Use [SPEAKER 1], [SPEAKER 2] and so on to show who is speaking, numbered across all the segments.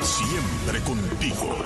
[SPEAKER 1] Siempre contigo.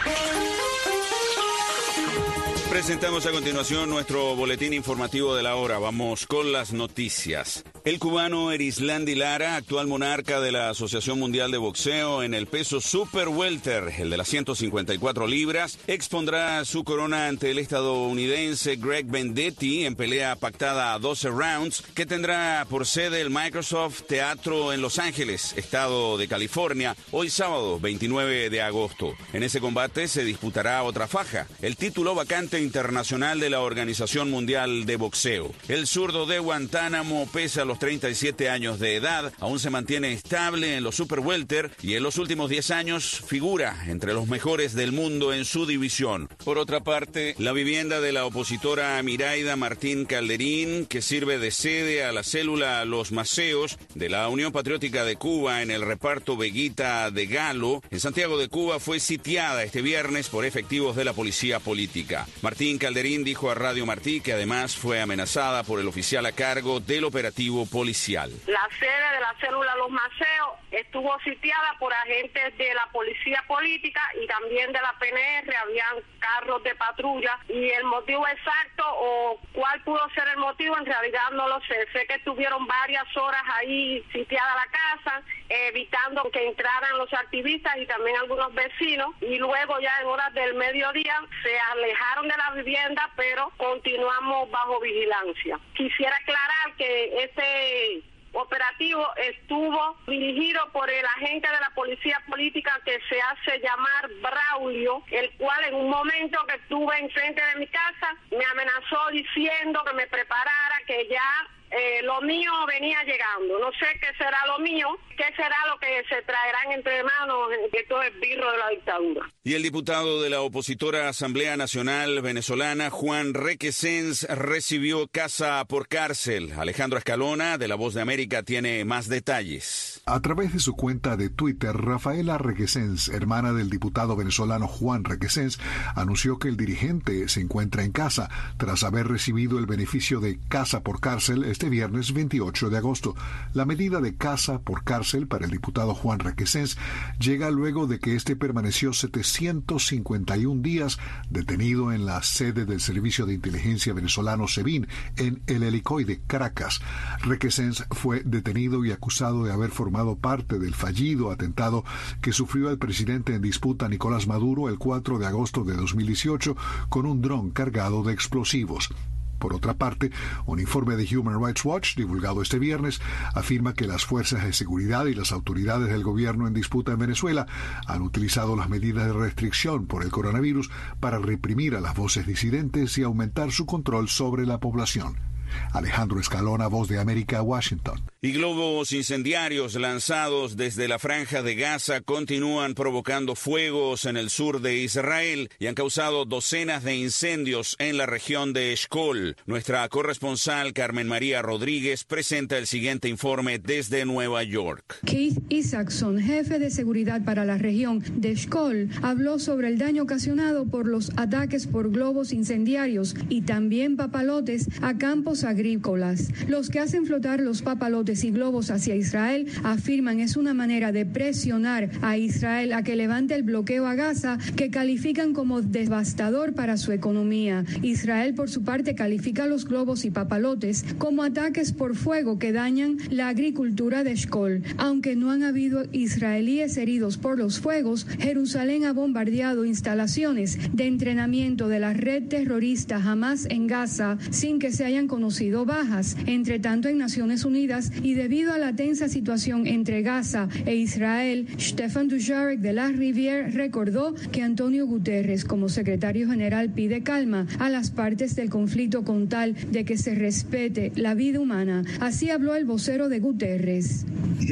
[SPEAKER 2] Presentamos a continuación nuestro boletín informativo de la hora. Vamos con las noticias. El cubano Erislandy Lara, actual monarca de la Asociación Mundial de Boxeo en el peso Super Welter, el de las 154 libras, expondrá su corona ante el estadounidense Greg Vendetti en pelea pactada a 12 rounds, que tendrá por sede el Microsoft Teatro en Los Ángeles, estado de California, hoy sábado 29 de agosto. En ese combate se disputará otra faja, el título vacante internacional de la Organización Mundial de Boxeo. El zurdo de Guantánamo, pese a los 37 años de edad, aún se mantiene estable en los Super Welter y en los últimos 10 años figura entre los mejores del mundo en su división. Por otra parte, la vivienda de la opositora Miraida Martín Calderín, que sirve de sede a la célula Los Maceos de la Unión Patriótica de Cuba en el reparto Veguita de Galo, en Santiago de Cuba, fue sitiada este viernes por efectivos de la policía política. Martín Calderín dijo a Radio Martí que además fue amenazada por el oficial a cargo del operativo policial.
[SPEAKER 3] La sede de la célula Los Maceos estuvo sitiada por agentes de la policía política y también de la PNR, habían carros de patrulla, y el motivo exacto o cuál pudo ser el motivo en realidad no lo sé. Sé que estuvieron varias horas ahí sitiada la casa, evitando que entraran los activistas y también algunos vecinos, y luego ya en horas del mediodía se alejaron de la vivienda, pero continuamos bajo vigilancia. Quisiera aclarar que este operativo estuvo dirigido por el agente de la policía política que se hace llamar Braulio, el cual en un momento que estuve enfrente de mi casa me amenazó diciendo que me preparara, que ya lo mío venía llegando. No sé qué será lo mío, qué será lo que se traerán entre manos de todo el birro de la dictadura.
[SPEAKER 2] Y el diputado de la opositora Asamblea Nacional venezolana, Juan Requesens, recibió casa por cárcel. Alejandro Escalona, de La Voz de América, tiene más detalles.
[SPEAKER 4] A través de su cuenta de Twitter, Rafaela Requesens, hermana del diputado venezolano Juan Requesens, anunció que el dirigente se encuentra en casa tras haber recibido el beneficio de casa por cárcel este viernes 28 de agosto. La medida de casa por cárcel para el diputado Juan Requesens llega luego de que este permaneció 751 días detenido en la sede del Servicio de Inteligencia venezolano SEBIN en el Helicoide de Caracas. Requesens fue detenido y acusado de haber formado parte del fallido atentado que sufrió el presidente en disputa Nicolás Maduro el 4 de agosto de 2018 con un dron cargado de explosivos. Por otra parte, un informe de Human Rights Watch, divulgado este viernes, afirma que las fuerzas de seguridad y las autoridades del gobierno en disputa en Venezuela han utilizado las medidas de restricción por el coronavirus para reprimir a las voces disidentes y aumentar su control sobre la población. Alejandro Escalona, Voz de América, Washington.
[SPEAKER 2] Y globos incendiarios lanzados desde la Franja de Gaza continúan provocando fuegos en el sur de Israel y han causado docenas de incendios en la región de Eshkol. Nuestra corresponsal Carmen María Rodríguez presenta el siguiente informe desde Nueva York.
[SPEAKER 5] Keith Isaacson, jefe de seguridad para la región de Eshkol, habló sobre el daño ocasionado por los ataques por globos incendiarios y también papalotes a campos agrícolas. Los que hacen flotar los papalotes y globos hacia Israel afirman es una manera de presionar a Israel a que levante el bloqueo a Gaza, que califican como devastador para su economía. Israel, por su parte, califica los globos y papalotes como ataques por fuego que dañan la agricultura de Eshkol. Aunque no han habido israelíes heridos por los fuegos, Jerusalén ha bombardeado instalaciones de entrenamiento de la red terrorista Hamas en Gaza sin que se hayan conocido bajas. Entre tanto, en Naciones Unidas y debido a la tensa situación entre Gaza e Israel, Stefan Dujarric de la Rivière recordó que Antonio Guterres, como secretario general, pide calma a las partes del conflicto con tal de que se respete la vida humana. Así habló el vocero de Guterres.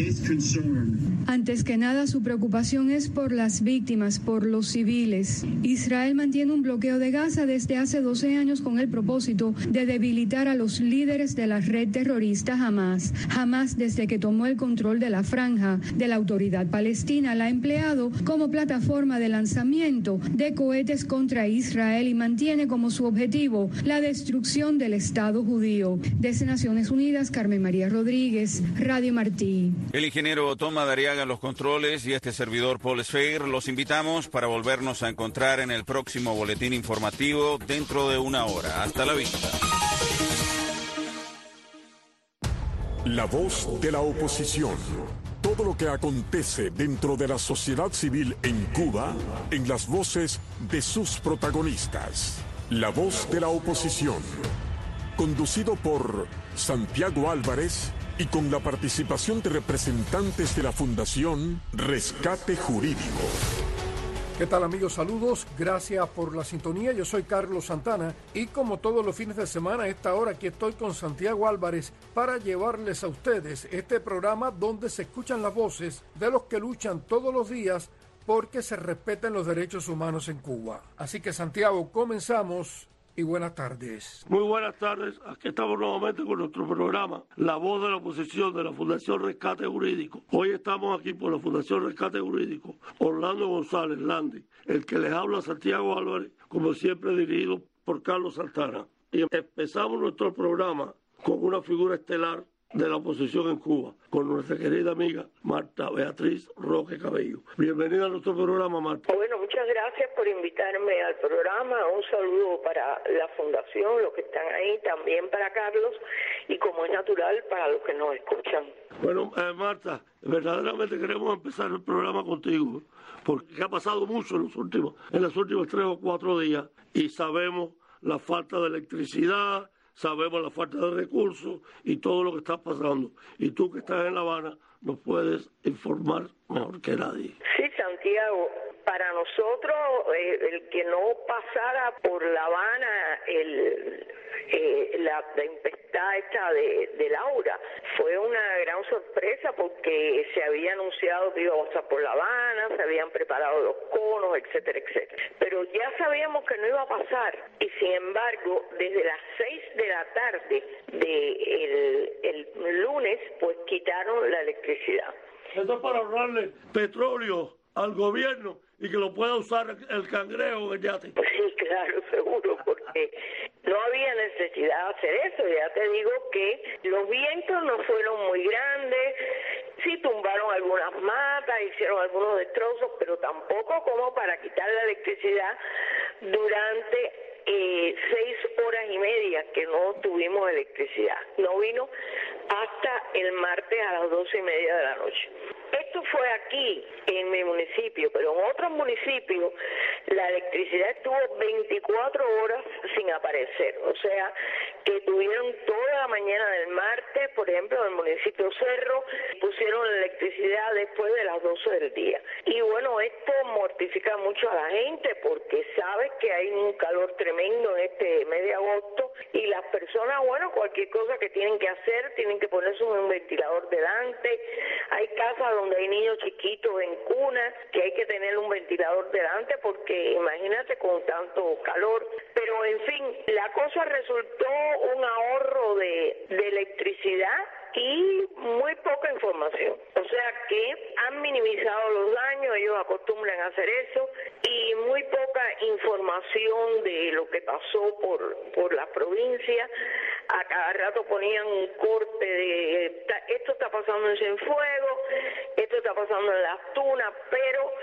[SPEAKER 5] Antes que nada, su preocupación es por las víctimas, por los civiles. Israel mantiene un bloqueo de Gaza desde hace 12 años con el propósito de debilitar a los líderes de la red terrorista Hamas. Hamas, desde que tomó el control de la franja de la autoridad palestina, la ha empleado como plataforma de lanzamiento de cohetes contra Israel y mantiene como su objetivo la destrucción del Estado judío. Desde Naciones Unidas, Carmen María Rodríguez, Radio Martí.
[SPEAKER 2] El ingeniero Tom Madariaga Arriaga en los controles y este servidor Paul Sfeir. Los invitamos para volvernos a encontrar en el próximo boletín informativo dentro de una hora. Hasta la vista.
[SPEAKER 1] La voz de la oposición. Todo lo que acontece dentro de la sociedad civil en Cuba, en las voces de sus protagonistas. La voz de la oposición. Conducido por Santiago Álvarez y con la participación de representantes de la Fundación Rescate Jurídico.
[SPEAKER 6] ¿Qué tal, amigos? Saludos, gracias por la sintonía. Yo soy Carlos Santana y como todos los fines de semana a esta hora aquí estoy con Santiago Álvarez para llevarles a ustedes este programa donde se escuchan las voces de los que luchan todos los días porque se respeten los derechos humanos en Cuba. Así que, Santiago, comenzamos y buenas tardes.
[SPEAKER 7] Muy buenas tardes, aquí estamos nuevamente con nuestro programa La Voz de la Oposición de la Fundación Rescate Jurídico. Hoy estamos aquí por la Fundación Rescate Jurídico, Orlando González Landi, el que les habla Santiago Álvarez, como siempre dirigido por Carlos Santana. Y empezamos nuestro programa con una figura estelar de la oposición en Cuba, con nuestra querida amiga Marta Beatriz Roque Cabello. Bienvenida a nuestro programa, Marta.
[SPEAKER 8] Bueno, muchas gracias por invitarme al programa. Un saludo para la Fundación, los que están ahí, también para Carlos, y como es natural, para los que nos escuchan.
[SPEAKER 7] Bueno, Marta, verdaderamente queremos empezar el programa contigo, porque ha pasado mucho en los últimos 3 o 4 días, y sabemos la falta de electricidad, sabemos la falta de recursos y todo lo que está pasando. Y tú que estás en La Habana nos puedes informar mejor que nadie.
[SPEAKER 8] Sí, Santiago, para nosotros el que no pasara por La Habana la tempestad esta de Laura fue una gran sorpresa porque se había anunciado que iba a pasar por La Habana, se habían preparado los conos, etcétera, etcétera. Pero ya sabíamos que no iba a pasar y sin embargo desde las 6 de la tarde el lunes pues quitaron la electricidad.
[SPEAKER 7] Esto es para ahorrarle petróleo al gobierno y que lo pueda usar el cangrejo en el yate.
[SPEAKER 8] Sí, claro, seguro, porque no había necesidad de hacer eso. Ya te digo que los vientos no fueron muy grandes, sí tumbaron algunas matas, hicieron algunos destrozos, pero tampoco como para quitar la electricidad durante 6 horas y media que no tuvimos electricidad. No vino hasta el martes a las 12:30 de la noche. Esto fue aquí, en mi municipio, pero en otros municipios la electricidad estuvo 24 horas sin aparecer. O sea, que tuvieron toda la mañana del martes, por ejemplo, en el municipio Cerro, pusieron la electricidad después de las 12 del día. Y bueno, esto mortifica mucho a la gente porque sabes que hay un calor tremendo en este mes de agosto y las personas, bueno, cualquier cosa que tienen que hacer, tienen que ponerse un ventilador delante. Hay casas donde hay niños chiquitos en cuna que hay que tener un ventilador delante porque imagínate con tanto calor. Pero en fin, la cosa resultó un ahorro de electricidad y muy poca información. O sea que han minimizado los daños, ellos acostumbran a hacer eso, y muy poca información de lo que pasó por la provincia. A cada rato ponían un corte de esto está pasando en Cienfuegos, esto está pasando en Las Tunas, pero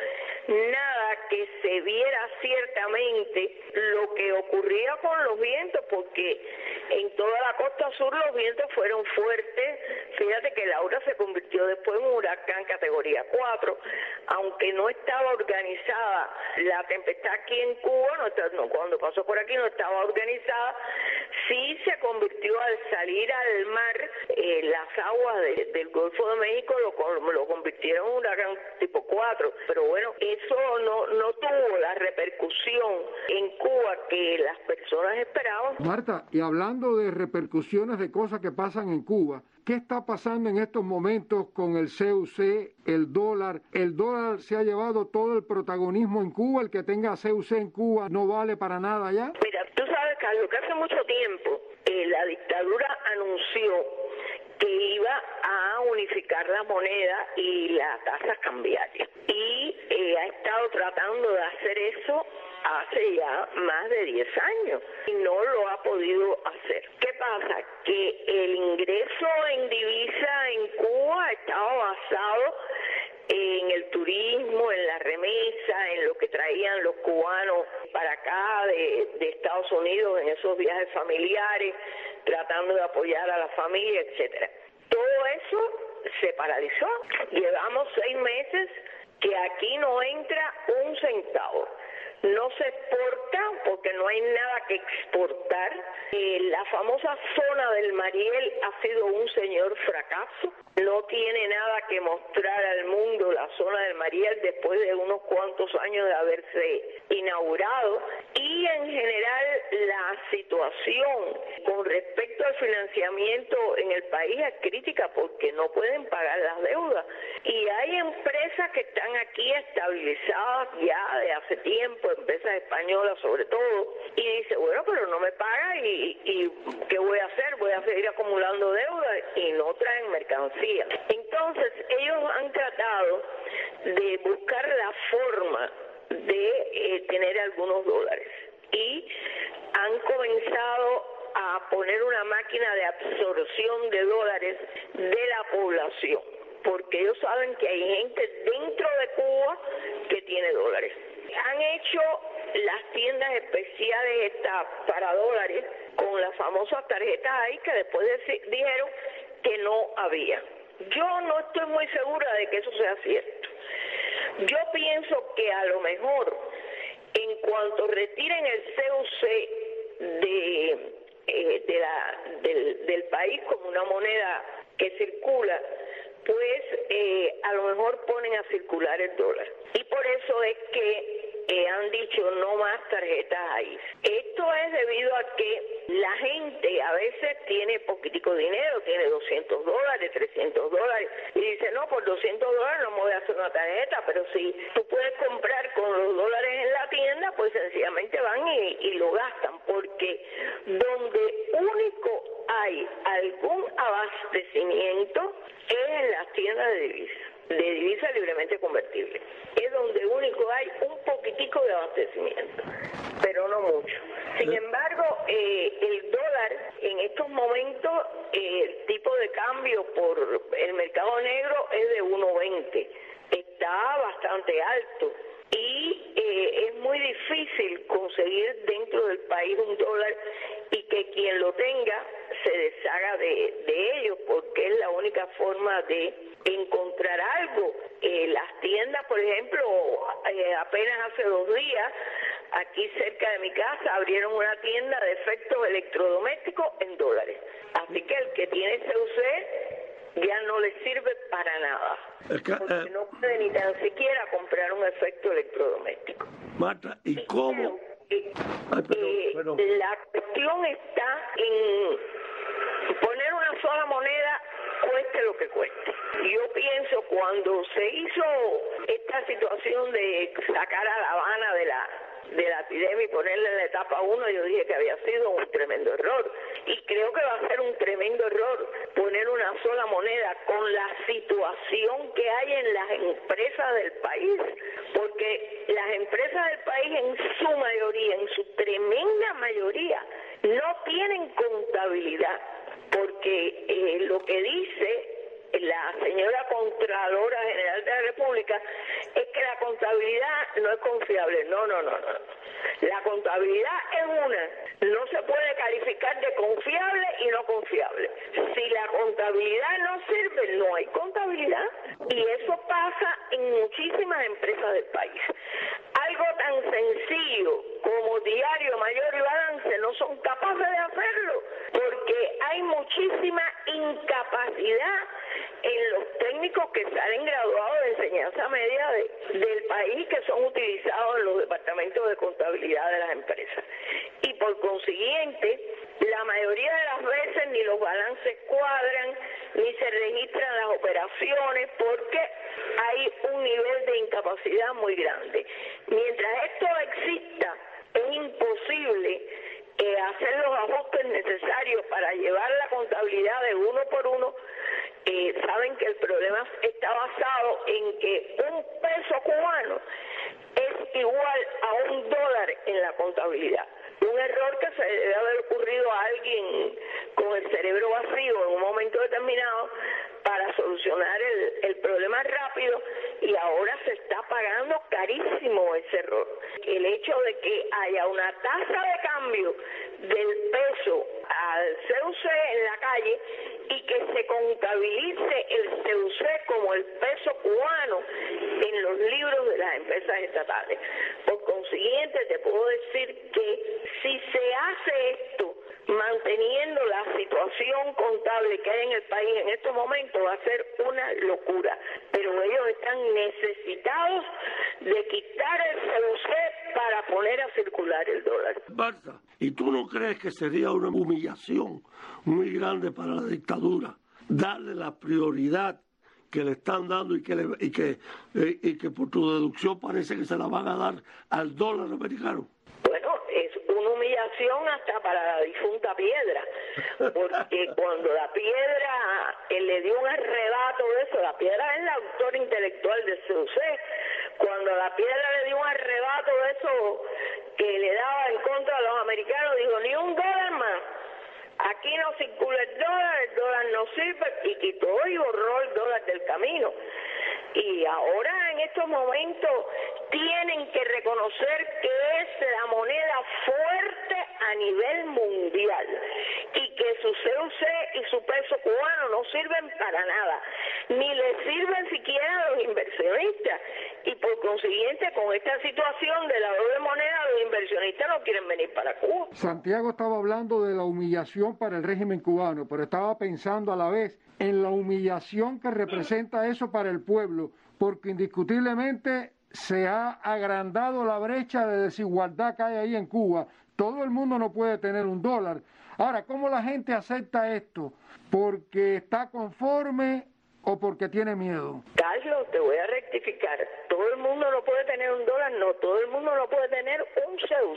[SPEAKER 8] nada que se viera ciertamente lo que ocurría con los vientos, porque en toda la costa sur los vientos fueron fuertes. Fíjate que Laura se convirtió después en un huracán categoría 4, aunque no estaba organizada la tempestad aquí en Cuba, cuando pasó por aquí no estaba organizada, sí se convirtió al salir al mar, las aguas del Golfo de México lo convirtieron en un huracán tipo 4, pero bueno, eso no tuvo la repercusión en Cuba que las personas esperaban.
[SPEAKER 6] Marta, y hablando de repercusiones de cosas que pasan en Cuba, ¿qué está pasando en estos momentos con el CUC, el dólar? El dólar se ha llevado todo el protagonismo en Cuba, el que tenga CUC en Cuba no vale para nada ya.
[SPEAKER 8] Mira, tú sabes, Carlos, que hace mucho tiempo la dictadura anunció que iba a unificar la moneda y las tasas cambiarias. Y ha estado tratando de hacer eso hace ya más de 10 años y no lo ha podido hacer. ¿Qué pasa? Que el ingreso en divisa en Cuba estaba basado en el turismo, en la remesa, en lo que traían los cubanos para acá de Estados Unidos en esos viajes familiares, tratando de apoyar a la familia, etcétera. Todo eso se paralizó. Llevamos 6 meses que aquí no entra un centavo. No se exporta porque no hay nada que exportar. La famosa zona del Mariel ha sido un señor fracaso. No tiene nada que mostrar al mundo la zona del Mariel después de unos cuantos años de haberse inaugurado. Y en general la situación con respecto al financiamiento en el país es crítica porque no pueden pagar las deudas. Y hay empresas que están aquí estabilizadas ya de hace tiempo, empresas españolas sobre todo, y dice, bueno, pero no me paga y ¿qué voy a hacer? Voy a seguir acumulando deudas y no traen mercancía. Entonces ellos han tratado de buscar la forma de tener algunos dólares y han comenzado a poner una máquina de absorción de dólares de la población, porque ellos saben que hay gente dentro de Cuba que tiene dólares. Han hecho las tiendas especiales estas para dólares con las famosas tarjetas ahí que después dijeron que no había. Yo no estoy muy segura de que eso sea cierto. Yo pienso que a lo mejor en cuanto retiren el CUC del país como una moneda que circula, pues a lo mejor ponen a circular el dólar. Y por eso es que han dicho no más tarjetas ahí. Esto es debido a que la gente a veces tiene poquitico dinero, tiene $200, $300, y dice, no, por $200 no me voy a hacer una tarjeta, pero si tú puedes comprar con los dólares en la tienda, pues sencillamente van y lo gastan, porque donde único hay algún abastecimiento es en las tiendas de divisas libremente convertibles. Es donde único hay un poquitico de abastecimiento, pero no mucho. Sin embargo, el dólar en estos momentos, el tipo de cambio por el mercado negro es de 1.20. Está bastante alto y es muy difícil conseguir dentro del país un dólar y que quien lo tenga se deshaga de ellos, porque es la única forma de encontrar algo. Las tiendas, por ejemplo, apenas hace 2 días, aquí cerca de mi casa, abrieron una tienda de efectos electrodomésticos en dólares. Así que el que tiene CUC ya no le sirve para nada, porque no puede ni tan siquiera comprar un efecto electrodoméstico.
[SPEAKER 7] Marta, ¿y cómo?
[SPEAKER 8] La cuestión está en poner una sola moneda, cueste lo que cueste. Yo pienso cuando se hizo esta situación de sacar a La Habana de la epidemia y ponerla en la etapa 1, yo dije que había sido un tremendo error. Y creo que va a ser un tremendo error poner una sola moneda con la situación que hay en las empresas del país, porque las empresas del país en su mayoría, en su tremenda mayoría, no tienen contabilidad, porque lo que dice la señora Contralora General de la República es que la contabilidad no es confiable. No. La contabilidad es una. No se puede calificar de confiable y no confiable. Si la contabilidad no sirve, no hay contabilidad. Y eso pasa en muchísimas empresas del país. Algo tan sencillo como diario, mayor y balance no son capaces de hacerlo, porque hay muchísima incapacidad en los técnicos que salen graduados de enseñanza media del país, que son utilizados en los departamentos de contabilidad de las empresas. Y por consiguiente, la mayoría de las veces ni los balances cuadran, ni se registran las operaciones, porque hay un nivel de incapacidad muy grande. Mientras esto exista, es imposible hacer los ajustes necesarios para llevar la contabilidad de uno por uno. Saben que el problema está basado en que un peso cubano es igual a $1 en la contabilidad. Un error que se debe haber ocurrido a alguien con el cerebro vacío en un momento determinado para solucionar el problema rápido, y ahora se está pagando carísimo ese error. El hecho de que haya una tasa de cambio del peso al CUC en la calle y que se contabilice el CUC como el peso cubano en los libros de las empresas estatales. Por consiguiente, te puedo decir que si se hace esto manteniendo la situación contable que hay en el país en estos momentos, va a ser una locura. Pero ellos están necesitados de quitar el CUC para poner a circular el dólar.
[SPEAKER 7] Marta, ¿y tú no crees que sería una humillación muy grande para la dictadura darle la prioridad que le están dando y que por tu deducción parece que se la van a dar al dólar americano?
[SPEAKER 8] Bueno, es una humillación hasta para la difunta Piedra, porque cuando la Piedra le dio un arrebato de eso, la Piedra es la autora intelectual del CUC, cuando la Piedra le dio un arrebato de eso que le daba en contra de los americanos, dijo, ni un dólar más, aquí no circula el dólar no sirve, y quitó y borró el dólar del camino. Y ahora en estos momentos tienen que reconocer que es la moneda fuerte a nivel mundial y que su CUC y su peso cubano no sirven para nada, ni le sirven siquiera a los inversionistas, y por consiguiente con esta situación de la doble moneda los inversionistas no quieren venir para Cuba.
[SPEAKER 6] Santiago estaba hablando de la humillación para el régimen cubano, pero estaba pensando a la vez en la humillación que representa eso para el pueblo, porque indiscutiblemente se ha agrandado la brecha de desigualdad que hay ahí en Cuba. Todo el mundo no puede tener un dólar. Ahora, ¿cómo la gente acepta esto? ¿Porque está conforme o porque tiene miedo?
[SPEAKER 8] Carlos, te voy a rectificar. Todo el mundo no puede tener un dólar, no. Todo el mundo no puede tener un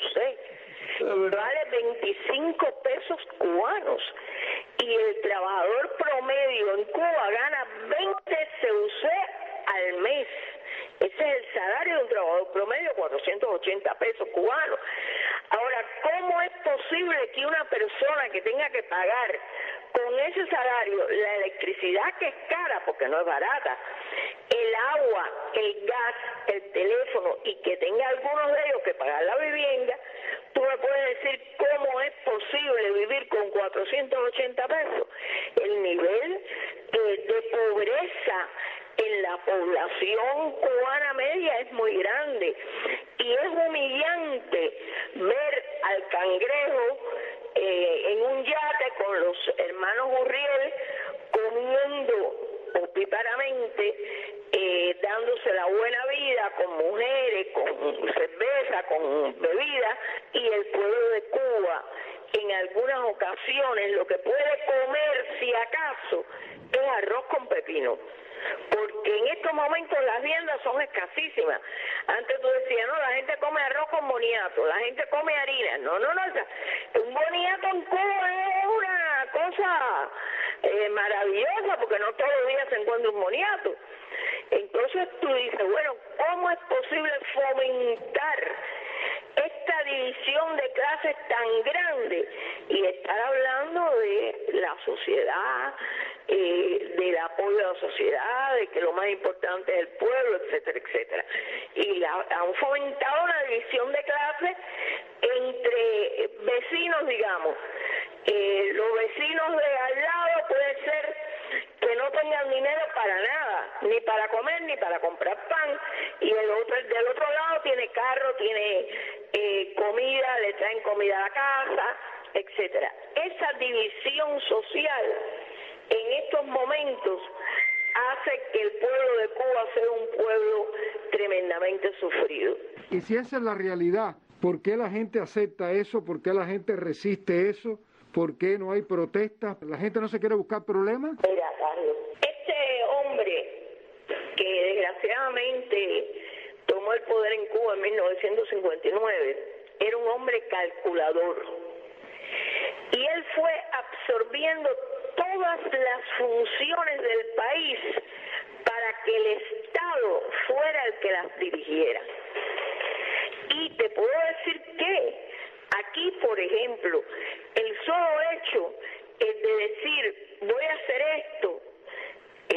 [SPEAKER 8] CUC. Vale 25 pesos cubanos. Y el trabajador promedio en Cuba gana 20 CUC al mes. Ese es el salario de un trabajador promedio, 480 pesos cubanos. Ahora, ¿cómo es posible que una persona que tenga que pagar con ese salario la electricidad, que es cara porque no es barata, el agua, el gas, el teléfono, y que tenga algunos de ellos que pagar la vivienda? Tú me puedes decir cómo es posible vivir con 480 pesos. El nivel de pobreza en la población cubana media es muy grande, y es humillante ver al Cangrejo en un yate con los hermanos Gurriel comiendo opíparamente, dándose la buena vida con mujeres, con cerveza, con bebida, y el pueblo de Cuba en algunas ocasiones lo que puede comer, si acaso, es arroz con pepino. Porque en estos momentos las viandas son escasísimas. Antes tú decías, no, la gente come arroz con boniato, la gente come harina. No, un boniato en Cuba es una cosa maravillosa, porque no todos los días se encuentra un boniato. Entonces tú dices, bueno, ¿cómo es posible fomentar esta división de clases tan grande y estar hablando de la sociedad, del apoyo a la sociedad, de que lo más importante es el pueblo, etcétera, etcétera? Y han fomentado una división de clases entre vecinos, digamos. Los vecinos de al lado puede ser que no tengan dinero para nada, ni para comer, ni para comprar pan, y del otro lado tiene carro, tiene comida, le traen comida a la casa, etcétera. Esa división social en estos momentos hace que el pueblo de Cuba sea un pueblo tremendamente sufrido.
[SPEAKER 6] Y si esa es la realidad, ¿por qué la gente acepta eso? ¿Por qué la gente resiste eso? ¿Por qué no hay protestas? ¿La gente no se quiere buscar problemas?
[SPEAKER 8] Mira, Carlos, este hombre que desgraciadamente tomó el poder en Cuba en 1959, era un hombre calculador. Y él fue absorbiendo todas las funciones del país para que el Estado fuera el que las dirigiera. Y te puedo decir que aquí, por ejemplo, el solo hecho de decir voy a hacer esto,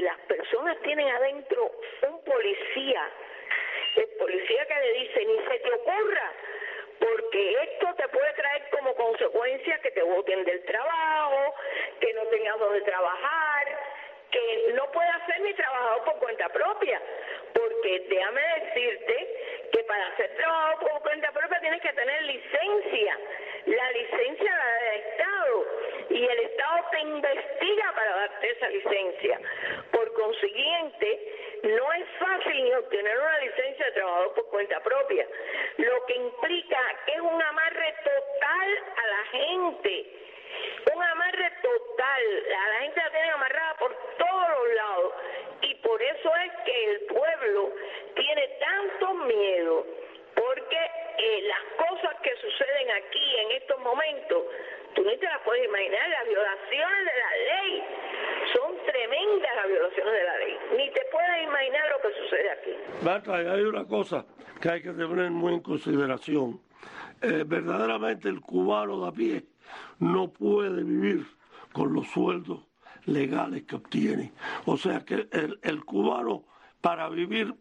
[SPEAKER 8] personas tienen adentro un policía, el policía que le dice, ni se te ocurra, porque esto te puede traer como consecuencia que te boten del trabajo, que no tengas donde trabajar, que no puedas ser ni trabajador por cuenta propia, porque déjame decirte que para ser trabajador por cuenta propia tienes que tener licencia, la licencia la da el Estado, y el Estado te investiga para darte esa licencia. Por consiguiente, no es fácil ni obtener una licencia de trabajador por cuenta propia, lo que implica que es un amarre total a la gente, un amarre total, a la gente la tienen amarrada por todos los lados, y por eso es que el pueblo tiene tanto miedo, porque las cosas que suceden aquí en estos momentos, tú ni te las puedes imaginar, las violaciones de la ley, son tremendas las violaciones de la ley, ni te puedes imaginar lo que sucede aquí.
[SPEAKER 7] Berta, hay una cosa que hay que tener muy en consideración, verdaderamente el cubano de a pie no puede vivir con los sueldos legales que obtiene, o sea que el cubano para vivir,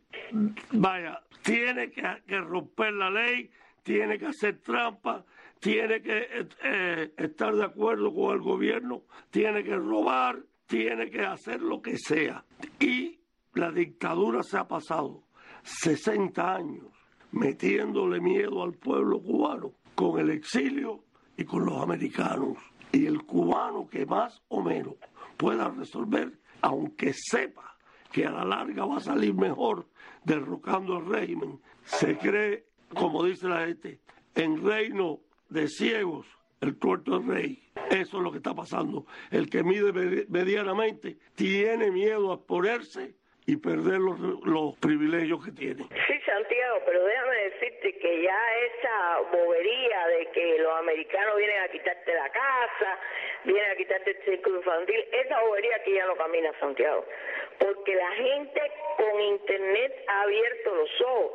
[SPEAKER 7] tiene que romper la ley, tiene que hacer trampa, tiene que estar de acuerdo con el gobierno, tiene que robar, tiene que hacer lo que sea. Y la dictadura se ha pasado 60 años metiéndole miedo al pueblo cubano con el exilio y con los americanos. Y el cubano que más o menos pueda resolver, aunque sepa que a la larga va a salir mejor derrocando el régimen, se cree, como dice la gente, en reino de ciegos, el tuerto es rey. Eso es lo que está pasando. El que mide medianamente tiene miedo a ponerse y perder los privilegios que tiene.
[SPEAKER 8] Sí, Santiago, pero déjame decirte que ya esa bobería de que los americanos vienen a quitarte la casa, vienen a quitarte el círculo infantil, esa bobería aquí ya no camina, Santiago, porque la gente con internet ha abierto los ojos.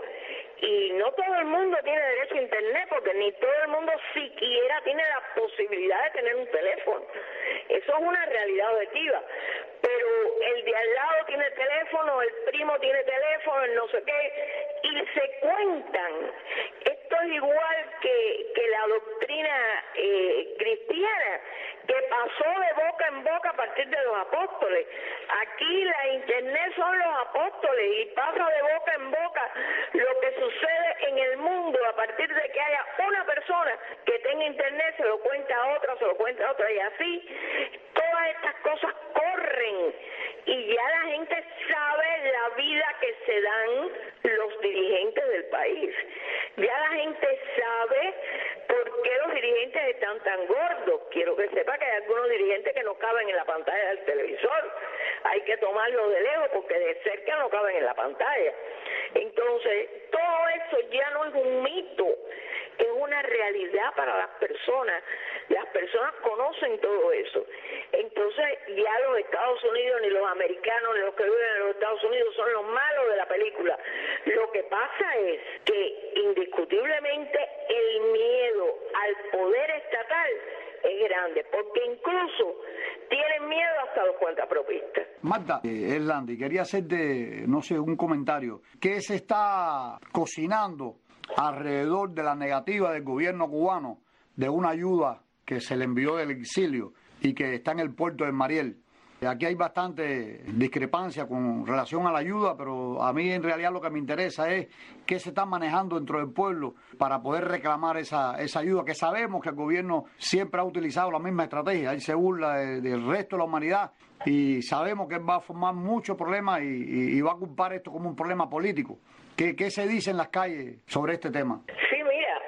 [SPEAKER 8] Y no todo el mundo tiene derecho a internet, porque ni todo el mundo siquiera tiene la posibilidad de tener un teléfono. Eso es una realidad objetiva. Pero el de al lado tiene teléfono, el primo tiene teléfono, el no sé qué, y se cuentan. Esto es igual que la doctrina cristiana, que pasó de boca en boca a partir de los apóstoles. Aquí la internet son los apóstoles y pasa de boca en boca lo que sucede en el mundo a partir de que haya una persona que tenga internet, se lo cuenta a otra, se lo cuenta a otra, y así todas estas cosas corren y ya la gente sabe la vida que se dan los dirigentes del país. Ya la gente sabe por qué los dirigentes están tan gordos. Quiero que sepa que hay algunos dirigentes que no caben en la pantalla del televisor. Hay que tomarlo de lejos porque de cerca no caben en la pantalla. Entonces, todo eso ya no es un mito, es una realidad para las personas. Las personas conocen todo eso. Entonces, ya los Estados Unidos, ni los americanos, ni los que viven en los Estados Unidos son los malos de la película. Lo que pasa es que, indiscutiblemente, el miedo al poder estatal es grande, porque incluso tienen miedo hasta los cuentapropistas.
[SPEAKER 9] Magda, Erlandi, quería hacerte, no sé, un comentario. ¿Qué se está cocinando alrededor de la negativa del gobierno cubano de una ayuda que se le envió del exilio y que está en el puerto de Mariel? Aquí hay bastante discrepancia con relación a la ayuda, pero a mí en realidad lo que me interesa es qué se está manejando dentro del pueblo para poder reclamar esa ayuda, que sabemos que el gobierno siempre ha utilizado la misma estrategia. Él se burla del resto de la humanidad y sabemos que él va a formar muchos problemas y va a culpar esto como un problema político. ¿Qué se dice en las calles sobre este tema?
[SPEAKER 8] Sí, mira,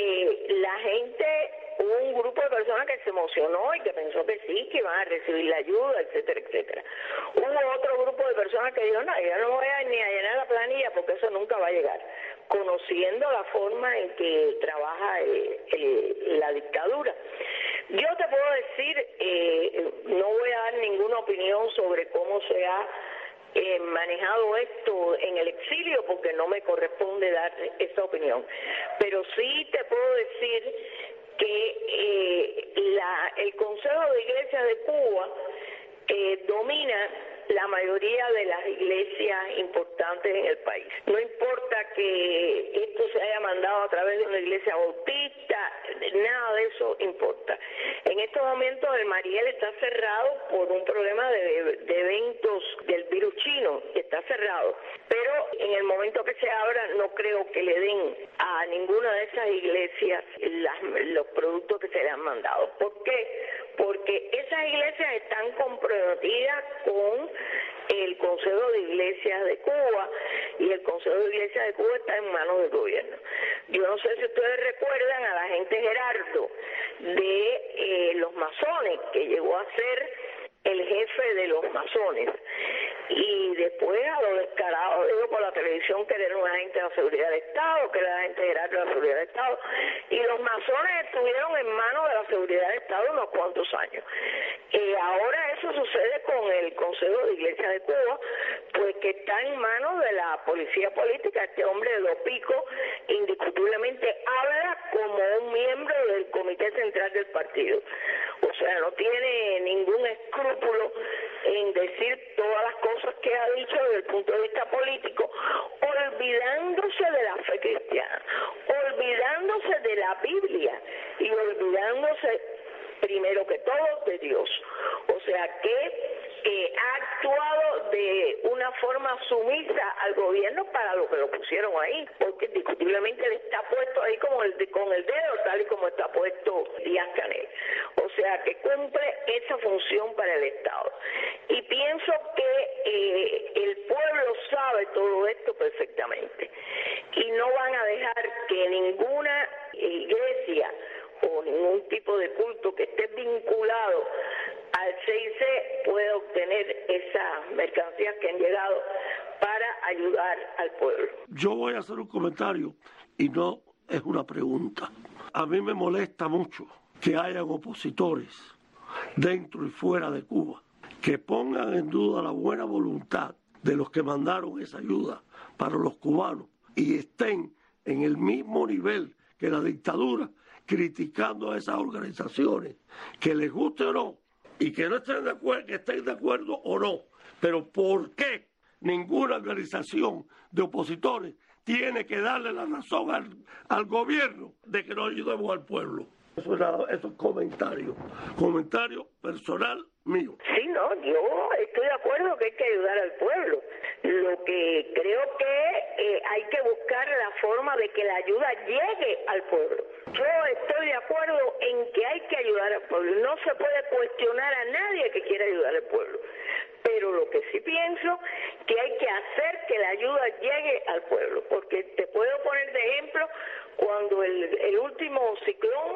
[SPEAKER 8] la gente... Hubo un grupo de personas que se emocionó y que pensó que sí, que iban a recibir la ayuda, etcétera, etcétera. Hubo otro grupo de personas que dijo, no, yo no voy a ni a llenar la planilla porque eso nunca va a llegar. Conociendo la forma en que trabaja la dictadura. Yo te puedo decir, no voy a dar ninguna opinión sobre cómo se ha manejado esto en el exilio porque no me corresponde dar esa opinión. Pero sí te puedo decir que el Consejo de Iglesias de Cuba domina la mayoría de las iglesias importantes en el país. No importa que esto se haya mandado a través de una iglesia bautista, nada de eso importa. En estos momentos el Mariel está cerrado por un problema de eventos del virus chino, está cerrado. Pero en el momento que se abra no creo que le den a ninguna de esas iglesias los productos que se le han mandado. ¿Por qué? Porque esas iglesias están comprometidas con el Consejo de Iglesias de Cuba, y el Consejo de Iglesias de Cuba está en manos del gobierno. Yo no sé si ustedes recuerdan a la agente Gerardo de los masones, que llegó a ser el jefe de los masones, y después a lo descarado digo por la televisión que era un agente de la seguridad del Estado, que era el agente Gerardo de la seguridad del Estado, y los masones estuvieron en manos de la seguridad del Estado unos cuantos años. Ahora eso sucede con el Consejo de Iglesias de Cuba, pues que está en manos de la policía política. Este hombre de Dopico indiscutiblemente habla como un miembro del Comité Central del partido. O sea, no tiene ningún escrúpulo en decir todas las cosas que ha dicho desde el punto de vista político, olvidándose de la fe cristiana, olvidándose de la Biblia y olvidándose primero que todo de Dios. O sea que ha actuado de una forma sumisa al gobierno para lo que lo pusieron ahí, porque indiscutiblemente él está puesto ahí con el dedo, tal y como está puesto Díaz-Canel. O sea que cumple esa función para el Estado. Y pienso que el pueblo sabe todo esto perfectamente, y no van a dejar que ninguna iglesia o ningún tipo de culto que esté vinculado al CIC pueda obtener esas mercancías que han llegado para ayudar al pueblo.
[SPEAKER 7] Yo voy a hacer un comentario y no es una pregunta. A mí me molesta mucho que hayan opositores dentro y fuera de Cuba que pongan en duda la buena voluntad de los que mandaron esa ayuda para los cubanos y estén en el mismo nivel que la dictadura, criticando a esas organizaciones, que les guste o no, y que no estén de acuerdo, que estén de acuerdo o no. Pero ¿por qué ninguna organización de opositores tiene que darle la razón al gobierno de que no ayudemos al pueblo? Eso es comentario personal mío.
[SPEAKER 8] Sí, no, yo estoy de acuerdo que hay que ayudar al pueblo. Lo que creo que hay que buscar la forma de que la ayuda llegue al pueblo. Yo estoy de acuerdo en que hay que ayudar al pueblo. No se puede cuestionar a nadie que quiera ayudar al pueblo. Pero lo que sí pienso que hay que hacer que la ayuda llegue al pueblo. Porque te puedo poner de ejemplo cuando el último ciclón,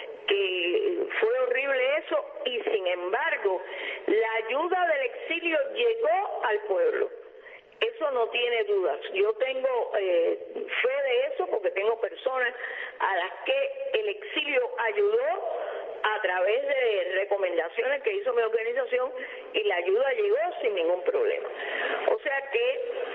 [SPEAKER 8] que fue horrible eso, y sin embargo la ayuda del exilio llegó al pueblo. Eso no tiene dudas. Yo tengo fe de eso porque tengo personas a las que el exilio ayudó a través de recomendaciones que hizo mi organización, y la ayuda llegó sin ningún problema. O sea que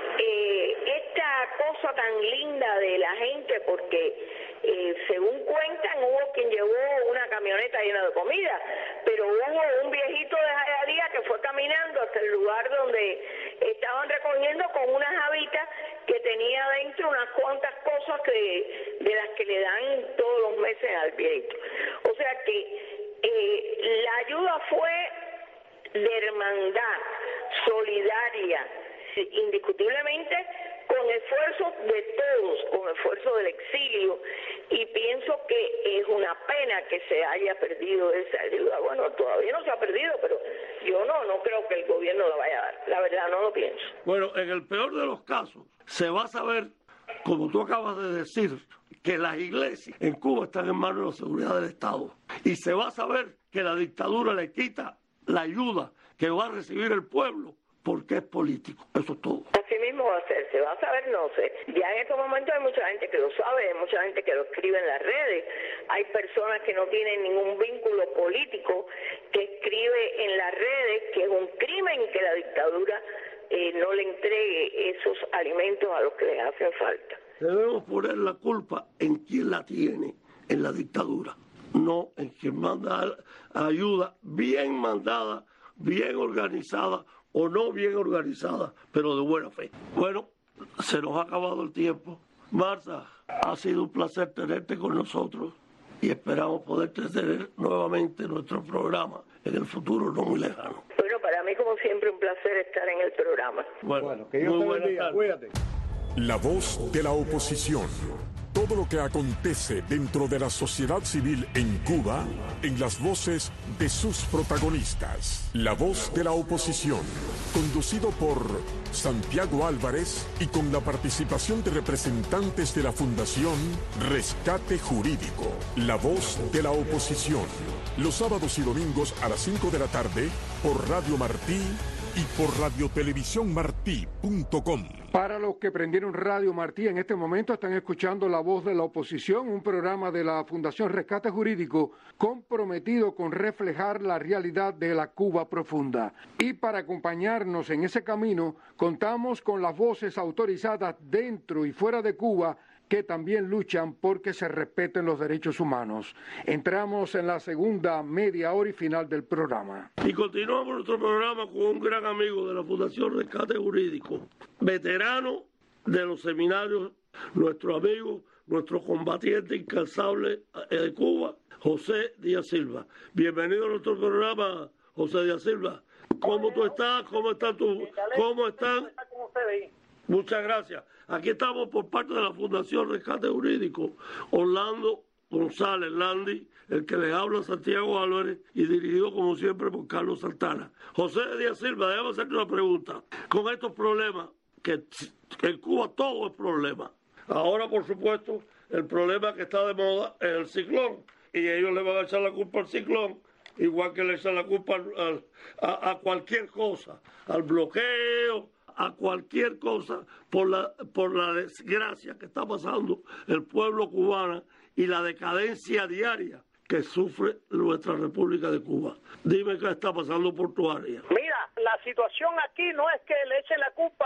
[SPEAKER 8] esta cosa tan linda de la gente, porque según cuentan hubo quien llevó una camioneta llena de comida, pero hubo un viejito de Jayalía que fue caminando hasta el lugar donde estaban recogiendo con unas habitas que tenía dentro unas cuantas cosas de las que le dan todos los meses al viejito. O sea que la ayuda fue de hermandad, solidaria, indiscutiblemente con esfuerzo de todos, con esfuerzo del exilio, y pienso que es una pena que se haya perdido esa ayuda. Bueno, todavía no se ha perdido, pero yo no creo que el gobierno la vaya a dar, la verdad no lo pienso.
[SPEAKER 7] Bueno, en el peor de los casos, se va a saber, como tú acabas de decir, que las iglesias en Cuba están en manos de la seguridad del Estado, y se va a saber que la dictadura le quita la ayuda que va a recibir el pueblo porque es político. Eso es todo.
[SPEAKER 8] Así mismo va a ser, se va a saber, no sé. Ya en estos momentos hay mucha gente que lo sabe, hay mucha gente que lo escribe en las redes, hay personas que no tienen ningún vínculo político que escribe en las redes que es un crimen que la dictadura no le entregue esos alimentos a los que les hacen falta.
[SPEAKER 7] Debemos poner la culpa en quien la tiene, en la dictadura, no en quien manda ayuda bien mandada, bien organizada o no bien organizadas, pero de buena fe. Bueno, se nos ha acabado el tiempo. Marta, ha sido un placer tenerte con nosotros y esperamos poderte tener nuevamente nuestro programa en el futuro no muy lejano.
[SPEAKER 8] Bueno, para mí como siempre un placer estar en el programa.
[SPEAKER 7] Bueno,
[SPEAKER 9] que Dios te bendiga, cuídate.
[SPEAKER 1] La voz de la oposición. Todo lo que acontece dentro de la sociedad civil en Cuba, en las voces de sus protagonistas. La voz de la oposición, conducido por Santiago Álvarez y con la participación de representantes de la Fundación Rescate Jurídico. La voz de la oposición, los sábados y domingos a las 5 de la tarde por Radio Martí y por radiotelevisiónmartí.com.
[SPEAKER 6] Para los que prendieron Radio Martí en este momento están escuchando La Voz de la Oposición, un programa de la Fundación Rescate Jurídico comprometido con reflejar la realidad de la Cuba profunda. Y para acompañarnos en ese camino contamos con las voces autorizadas dentro y fuera de Cuba que también luchan porque se respeten los derechos humanos. Entramos en la segunda media hora y final del programa.
[SPEAKER 7] Y continuamos nuestro programa con un gran amigo de la Fundación Rescate Jurídico, veterano de los seminarios, nuestro amigo, nuestro combatiente incansable de Cuba, José Díaz Silva. Bienvenido a nuestro programa, José Díaz Silva. ¿Cómo tú estás? ¿Cómo estás tú? ¿Cómo están? Muchas gracias. Aquí estamos por parte de la Fundación Rescate Jurídico, Orlando González Landy, el que les habla Santiago Álvarez y dirigido como siempre por Carlos Santana. José Díaz Silva, déjame hacerte una pregunta. Con estos problemas, que en Cuba todo es problema. Ahora, por supuesto, el problema que está de moda es el ciclón. Y ellos le van a echar la culpa al ciclón, igual que le echan la culpa a cualquier cosa, al bloqueo, a cualquier cosa por la desgracia que está pasando el pueblo cubano y la decadencia diaria que sufre nuestra República de Cuba. Dime qué está pasando por tu área.
[SPEAKER 10] Mira, la situación aquí no es que le echen la culpa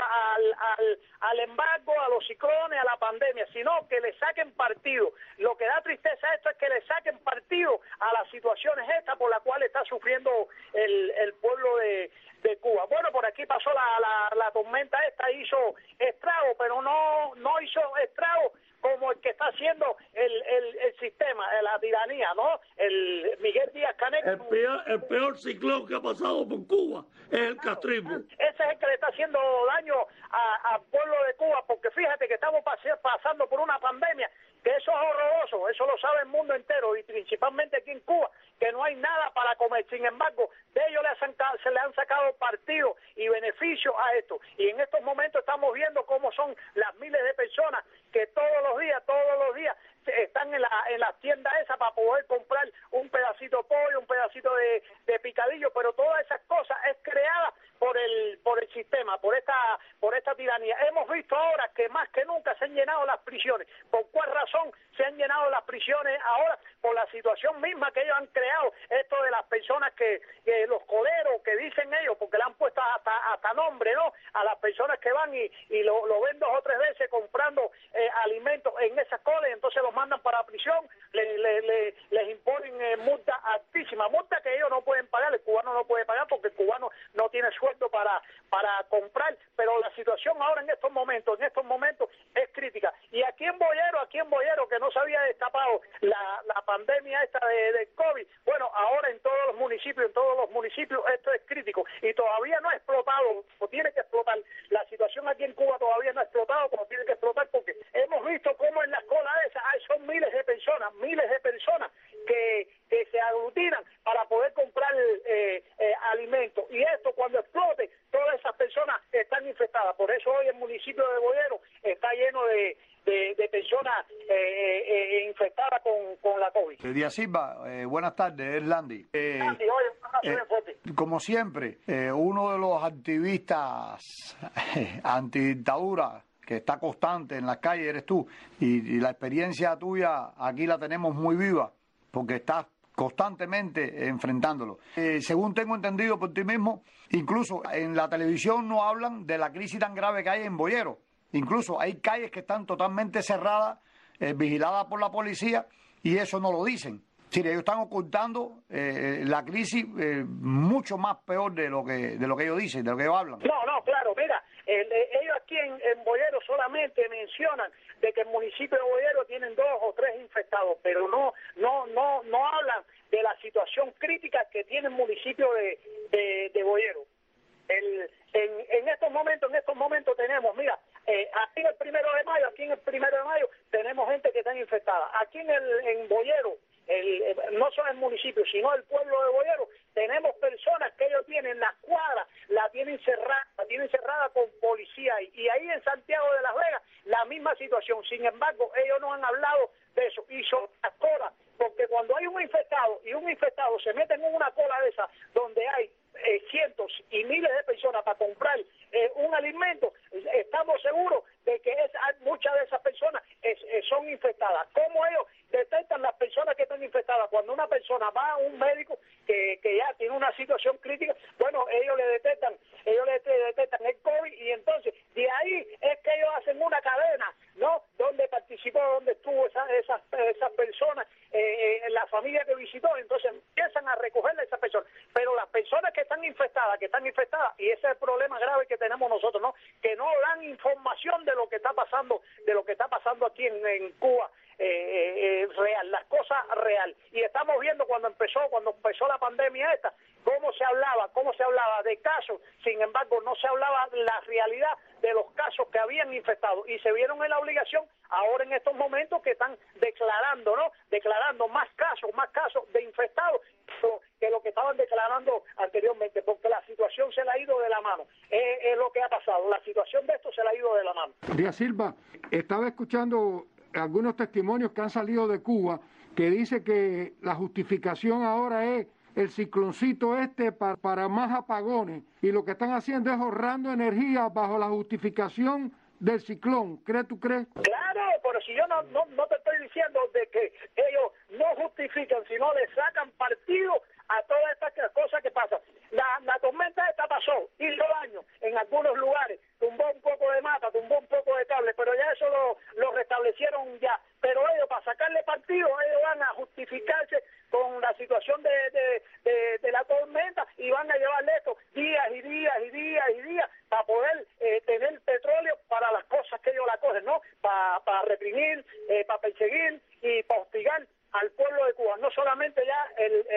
[SPEAKER 10] al embargo, a los ciclones, a la pandemia, sino que le saquen partido. Lo que da tristeza a esto es que le saquen partido a las situaciones estas por las cuales está sufriendo el pueblo de Cuba. Bueno, por aquí pasó la tormenta esta, hizo estrago, pero no hizo estrago como el que está haciendo el sistema, la tiranía, ¿no? El Miguel Díaz-Canel.
[SPEAKER 7] El peor ciclón que ha pasado por Cuba es el castrismo.
[SPEAKER 10] Ese es el que le está haciendo daño al pueblo de Cuba, porque fíjate que estamos pasando por una pandemia, que eso es horroroso, eso lo sabe el mundo entero, y principalmente aquí en Cuba, que no hay nada para comer. Sin embargo, de ellos se le han sacado partido y beneficio a esto. Y en estos momentos estamos viendo cómo son las miles de personas que todos los días están en las tiendas esas para poder comprar un pedacito de pollo, un pedacito de picadillo, pero todas esas cosas es creada por el sistema, por esta tiranía. Hemos visto ahora que más que nunca se han llenado las prisiones. ¿Por cuál razón se han llenado las prisiones ahora? Por la situación misma que ellos han creado, esto de las personas que los coleros, que dicen ellos, porque le han puesto hasta nombre, ¿no? A las personas que van y lo ven 2 o 3 veces comprando alimentos en esas coles, entonces los mandan para la prisión, les imponen multa altísima, multa que ellos no pueden pagar, el cubano no puede pagar porque el cubano no tiene sueldo para comprar, pero la situación ahora en estos momentos es crítica. Y aquí en Boyero, que no se había destapado la pandemia esta de COVID, bueno, ahora en todos los municipios esto es crítico y todavía no ha explotado, o tiene que explotar. La situación aquí en Cuba todavía no ha explotado como tiene que explotar, porque hemos visto cómo en las colas esas son miles de personas que se aglutinan para poder comprar alimentos, y esto cuando explote todas esas personas están infectadas. Por eso hoy el municipio de Boyero está lleno de personas infectadas con la COVID.
[SPEAKER 9] Díaz Silva, buenas tardes, es Landy. Como siempre, uno de los activistas antidictadura que está constante en las calles eres tú, y la experiencia tuya aquí la tenemos muy viva, porque estás constantemente enfrentándolo. Según tengo entendido por ti mismo, incluso en la televisión no hablan de la crisis tan grave que hay en Boyero. Incluso hay calles que están totalmente cerradas, vigiladas por la policía, y eso no lo dicen. Sí, ellos están ocultando la crisis mucho más peor de lo que ellos dicen, de lo que ellos hablan.
[SPEAKER 10] No, claro, mira, ellos aquí en Boyero solamente mencionan de que el municipio de Boyero tienen 2 o 3 infectados, pero no hablan de la situación crítica que tiene el municipio de Boyero. En estos momentos tenemos, mira, aquí en el 1 de mayo tenemos gente que está infectada. Aquí en Boyero, no solo el municipio, sino el pueblo de Boyero, tenemos personas que ellos tienen las cuadras, la tienen cerrada con policía. Y ahí en Santiago de Las Vegas, la misma situación. Sin embargo, ellos no han hablado de eso. Y sobre las colas, porque cuando hay un infectado y un infectado se meten en una cola de esa donde hay cientos y miles de personas para comprar un alimento, estamos seguros de que muchas de esas personas son infectadas. ¿Cómo ellos detectan las personas que están infectadas? Cuando una persona va a un médico que ya tiene una situación crítica, bueno, ellos le detectan el COVID, y entonces de ahí es que ellos hacen una cadena, ¿no? Donde estuvo esas personas, la familia que visitó, entonces empiezan a recogerle a esas personas. Pero las personas que están infectadas, y ese es el problema grave que tenemos nosotros, ¿no? Que no dan información de lo que está pasando aquí en Cuba, real, las cosas real. Y estamos viendo cuando empezó la pandemia esta, cómo se hablaba de casos, sin embargo no se hablaba de la realidad de los casos que habían infectado, y se vieron en la obligación ahora en estos momentos que están declarando más casos de infectados que lo que estaban declarando anteriormente, porque la situación se le ha ido de la mano. Es lo que ha pasado, la situación de esto se le ha ido de la mano.
[SPEAKER 6] Díaz Silva, estaba escuchando algunos testimonios que han salido de Cuba que dice que la justificación ahora es el cicloncito para más apagones, y lo que están haciendo es ahorrando energía bajo la justificación del ciclón. ¿Tú crees?
[SPEAKER 10] Claro, pero si yo no te estoy diciendo de que ellos no justifican, sino le sacan partido a todas estas cosas que pasan. La tormenta esta pasó, hizo daño en algunos lugares, tumbó un poco de mata, tumbó un poco de cable, pero ya eso lo restablecieron ya. Pero ellos, para sacarle partido, ellos van a justificarse con la situación de la tormenta, y van a llevarle esto días y días para poder tener petróleo para las cosas que ellos la cogen, ¿no? Para reprimir, para perseguir y para hostigar al pueblo de Cuba. No solamente ya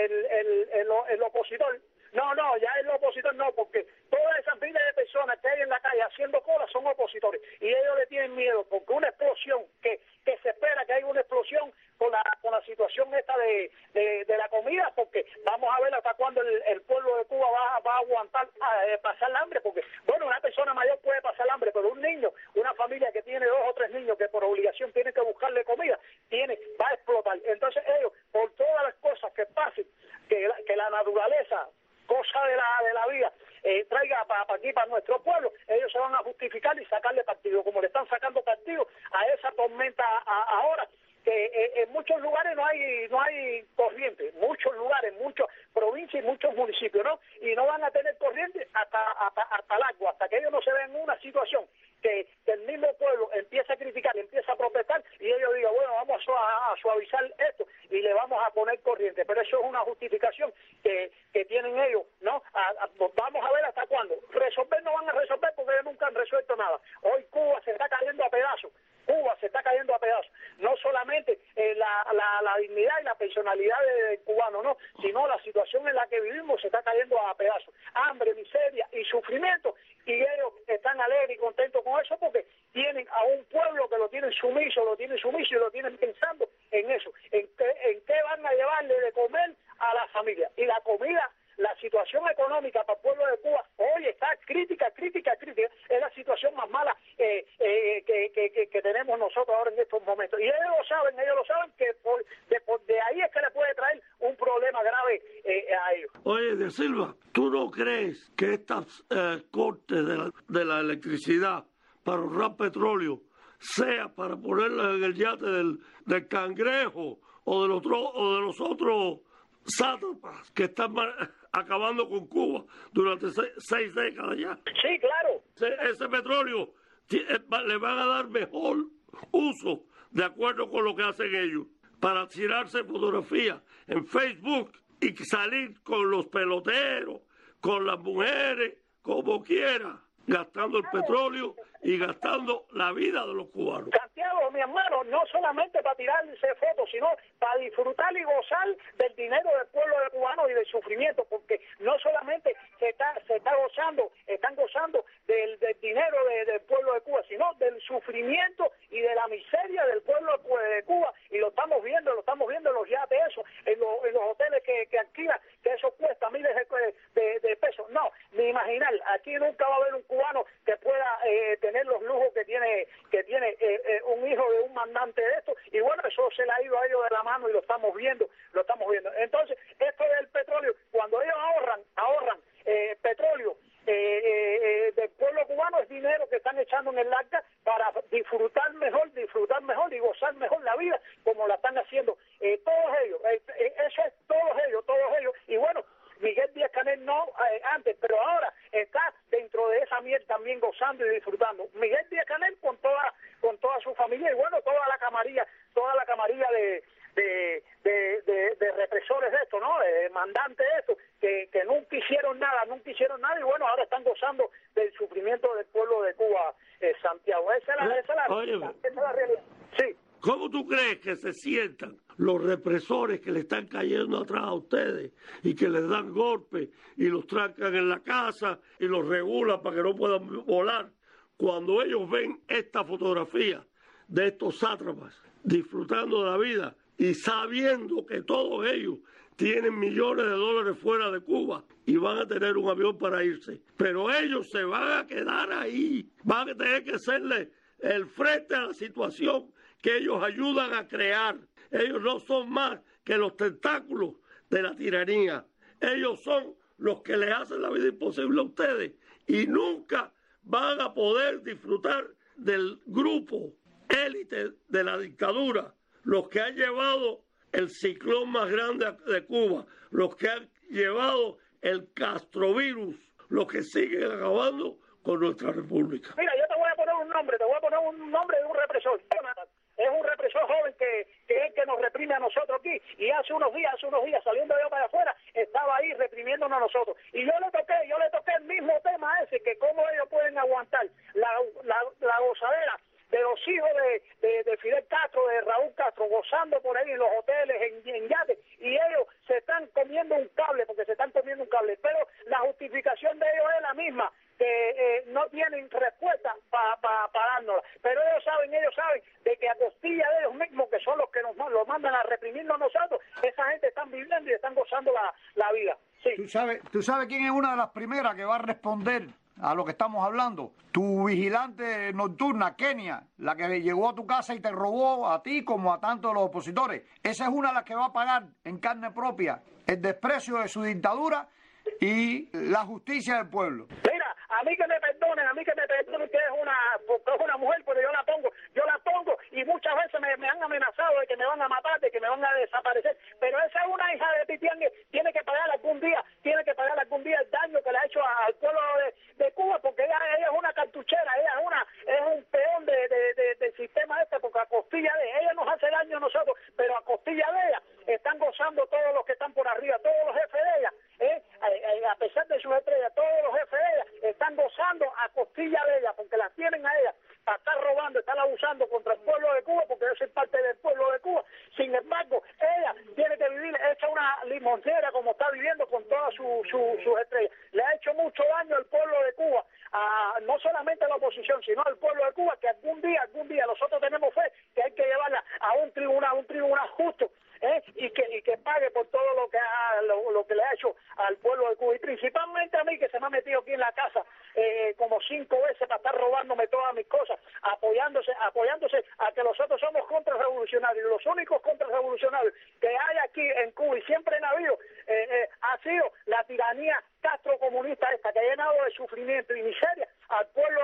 [SPEAKER 10] el opositor, ya el opositor no, porque todas esas miles de personas que hay en la calle haciendo cola son opositores, y ellos le tienen miedo, porque una explosión, que se espera que haya una explosión con la situación esta de la comida, porque vamos a ver hasta cuándo el pueblo de Cuba va a aguantar pasar el hambre, porque bueno, una persona mayor puede pasar el hambre, pero un niño, una familia que tiene 2 o 3 niños que por obligación tienen que buscarle comida, va a explotar. Entonces ellos, por todas las cosas que pasen, que la naturaleza, cosa de la vida, traiga para aquí, para nuestro pueblo, ellos se van a justificar y sacarle partido, como le están sacando partido a esa tormenta ahora, que en muchos lugares no hay corriente, muchos lugares, muchas provincias y muchos municipios, ¿no? Y no van a tener corriente hasta largo, hasta que ellos no se vean en una situación que el mismo pueblo empieza a criticar, empieza a protestar, y ellos digan, bueno, vamos a suavizar esto y le vamos a poner corriente. Pero eso es una justificación que tienen ellos, ¿no? Vamos a ver hasta cuándo. Resolver no van a resolver, porque ellos nunca han resuelto nada. Hoy Cuba se está cayendo a pedazos. No solamente la dignidad y la personalidad del cubano, no, sino la situación en la que vivimos se está cayendo a pedazos. Hambre, miseria y sufrimiento, y ellos están alegres y contentos con eso, porque tienen a un pueblo que lo tienen sumiso y lo tienen pensando en eso, en qué van a llevarle de comer a la familia. Y la comida, la situación económica para el pueblo de Cuba hoy está crítica, es la situación más mala que tenemos nosotros ahora en estos momentos. Y ellos lo saben que de ahí es que le puede traer un problema grave a ellos.
[SPEAKER 7] Oye, de Silva, ¿tú no crees que estas cortes de la electricidad para ahorrar petróleo sea para ponerlas en el yate del Cangrejo o de los otros sátrapas que están acabando con Cuba durante 6 décadas ya?
[SPEAKER 10] Sí, claro.
[SPEAKER 7] Ese petróleo le van a dar mejor uso de acuerdo con lo que hacen ellos. para tirarse fotografías en Facebook y salir con los peloteros, con las mujeres, como quiera, gastando el petróleo y gastando la vida de los cubanos.
[SPEAKER 10] Santiago, mi hermano, no solamente para tirarse fotos, sino para disfrutar y gozar del dinero del pueblo cubano y del sufrimiento, porque no solamente se está gozando, están gozando del dinero del pueblo de Cuba, sino del sufrimiento y de la miseria del pueblo de Cuba, y lo estamos viendo en los yates, eso, en los hoteles que alquilan, que eso cuesta miles de pesos. No, ni imaginar, aquí nunca va a haber un cubano que pueda tener los lujos que tiene un hijo de un mandante de esto, y bueno, eso se le ha ido a ellos de la mano y lo estamos viendo. Entonces, esto del petróleo, cuando ellos ahorran petróleo del pueblo cubano, es dinero que están echando en el arca para disfrutar mejor y gozar mejor la vida, como la están haciendo todos ellos. Eso es todos ellos. Y bueno, Miguel Díaz-Canel no antes, pero ahora está dentro de esa miel también gozando y disfrutando. Miguel Díaz-Canel con toda su familia, y bueno, toda la camarilla de represores de esto, ¿no? Mandantes de esto, que nunca hicieron nada, y bueno, ahora están gozando del sufrimiento del pueblo de Cuba, Santiago. Esa es la realidad. Sí.
[SPEAKER 7] ¿Cómo tú crees que se sientan los represores que le están cayendo atrás a ustedes y que les dan golpes y los trancan en la casa y los regulan para que no puedan volar, cuando ellos ven esta fotografía de estos sátrapas disfrutando de la vida y sabiendo que todos ellos tienen millones de dólares fuera de Cuba y van a tener un avión para irse? Pero ellos se van a quedar ahí, van a tener que hacerle el frente a la situación que ellos ayudan a crear. Ellos no son más que los tentáculos de la tiranía. Ellos son los que les hacen la vida imposible a ustedes y nunca van a poder disfrutar del grupo élite de la dictadura, los que han llevado el ciclón más grande de Cuba, los que han llevado el castrovirus, los que siguen acabando con nuestra república.
[SPEAKER 10] Mira, yo te voy a poner un nombre de un represor. Es un represor joven que es el que nos reprime a nosotros aquí, y hace unos días saliendo yo para afuera, estaba ahí reprimiéndonos a nosotros, y yo le toqué el mismo tema ese, que cómo ellos pueden aguantar la gozadera de los hijos de Fidel Castro, de Raúl Castro, gozando por ahí en los hoteles, en yates, y ellos se están comiendo un cable, pero la justificación de ellos es la misma, que no tienen respuesta para dárnosla, pero ellos saben de que a costilla de ellos mismos, que son los que nos mandan a reprimirnos a nosotros, esa gente están viviendo y están gozando la vida. Sí.
[SPEAKER 9] ¿Tú sabes quién es una de las primeras que va a responder a lo que estamos hablando? Tu vigilante nocturna, Kenia, la que llegó a tu casa y te robó a ti como a tantos de los opositores. Esa es una de las que va a pagar en carne propia el desprecio de su dictadura y la justicia del pueblo.
[SPEAKER 10] Mira, a mí que me perdonen que es una mujer, pero yo la pongo, y muchas veces me han amenazado de que me van a matar, de que me van a desaparecer, pero esa es una hija de Pitiangue, tiene que pagar algún día el daño que le ha hecho al pueblo de Cuba, porque ella es una cartuchera, es un peón del sistema porque a costilla de ella nos hace daño a nosotros, pero a costilla de ella están gozando todos los que están por arriba, todos los jefes de ella, a pesar de sus estrellas, todos los jefes de ella están gozando a costilla de ella, porque las tienen a ella para estar robando, estar abusando contra el pueblo de Cuba, porque yo soy parte del pueblo de Cuba. Sin embargo, ella tiene que vivir hecha una limonera como está viviendo con todas sus estrellas. Le ha hecho mucho daño al pueblo de Cuba, no solamente a la oposición, sino al pueblo de Cuba, que algún día nosotros tenemos fe que hay que llevarla a un tribunal justo, y que pague por todo lo que le ha hecho al pueblo de Cuba, y principalmente a mí, que se me ha metido aquí en la casa como 5 veces para estar robándome todas mis cosas, apoyándose a que nosotros somos contrarrevolucionarios, y los únicos contrarrevolucionarios que hay aquí en Cuba y siempre han habido ha sido la tiranía castrocomunista esta, que ha llenado de sufrimiento y miseria al pueblo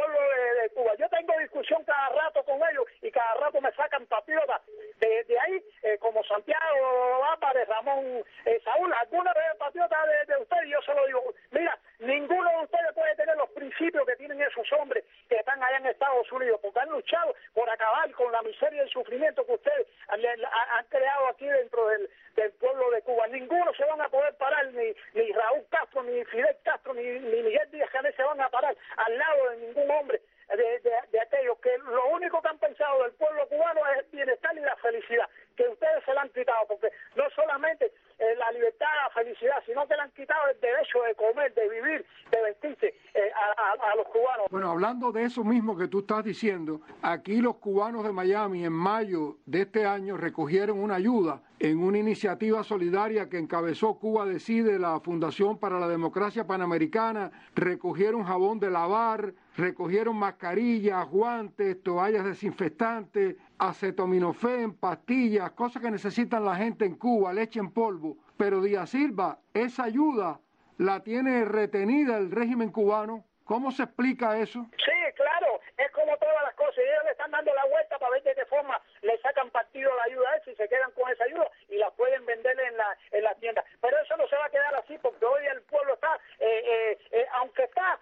[SPEAKER 10] de Cuba. Yo tengo discusión cada rato con ellos y cada rato me sacan patriotas de ahí, como Santiago Álvarez, Ramón, Saúl, algunos de los patriotas de ustedes, yo se lo digo, mira, ninguno de ustedes puede tener los principios que tienen esos hombres que están allá en Estados Unidos, porque han luchado por acabar con la miseria y el sufrimiento que ustedes han creado aquí dentro del pueblo de Cuba. Ninguno se van a poder parar, ni Raúl Castro, ni Fidel Castro, ni Miguel Díaz-Canel se van a parar al lado de ningún hombre de aquellos que lo único que han pensado del pueblo cubano es el bienestar y la felicidad, que ustedes se la han quitado, porque no solamente la libertad, la felicidad, sino que le han quitado el derecho de comer, de vivir, de vestirse a los cubanos.
[SPEAKER 6] Bueno, hablando de eso mismo que tú estás diciendo, aquí los cubanos de Miami en mayo de este año recogieron una ayuda en una iniciativa solidaria que encabezó Cuba Decide, la Fundación para la Democracia Panamericana. Recogieron jabón de lavar, recogieron mascarillas, guantes, toallas desinfectantes, acetaminofén, pastillas, cosas que necesitan la gente en Cuba, leche en polvo. Pero Díaz Silva, esa ayuda la tiene retenida el régimen cubano. ¿Cómo se explica eso?
[SPEAKER 10] Sí, claro, es como todas las cosas. Ellos le están dando la vuelta para ver de qué forma le sacan partido a la ayuda esa y se quedan con esa ayuda y la pueden vender en la tienda. Pero eso no se va a quedar así, porque hoy el pueblo está, aunque está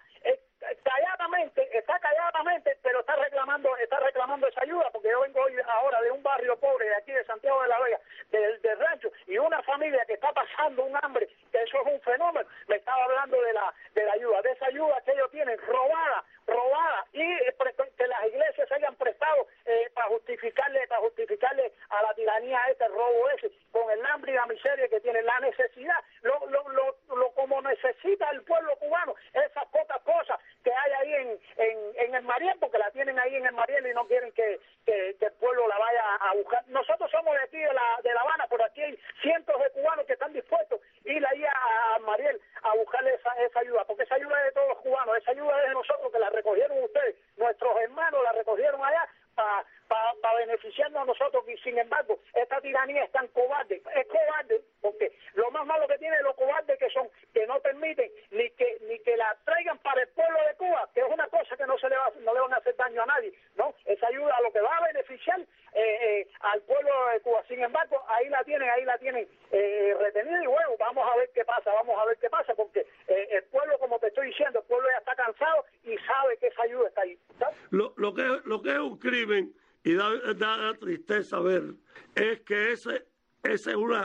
[SPEAKER 10] calladamente, pero está reclamando esa ayuda, porque yo vengo hoy ahora de un barrio pobre de aquí de Santiago de la Vega, del rancho, y una familia que está pasando un hambre, que eso es un fenómeno, me estaba hablando de la ayuda, de esa ayuda que ellos tienen robada, y que las iglesias se hayan prestado para justificarle a la tiranía este robo ese, con el hambre y la miseria que tiene, la necesidad, lo como necesita el pueblo cubano, esas pocas cosas que hay ahí en el Mariel, porque la tienen ahí en el Mariel y no quieren que el pueblo la vaya a buscar. Nosotros somos de aquí de La Habana, pero aquí hay cientos de cubanos que están dispuestos a ir ahí a Mariel a buscarle esa ayuda, porque esa ayuda es de todos los cubanos, esa ayuda es de nosotros, que la recogieron ustedes, nuestros hermanos la recogieron allá para beneficiarnos a nosotros, y sin embargo esta tiranía es tan cobarde, porque lo más malo que tiene, lo cobarde que son, que no permiten ni que la traigan para el pueblo de Cuba, que es una cosa que no le van a hacer daño a nadie, ¿no? Esa ayuda a lo que va a beneficiar al pueblo de Cuba. Sin embargo, ahí la tienen retenida, y bueno, vamos a ver qué pasa, porque el pueblo, como te estoy diciendo, el pueblo ya está cansado y sabe que esa ayuda está ahí, ¿sabes?
[SPEAKER 7] Lo que es un crimen, y da tristeza ver, es que ese es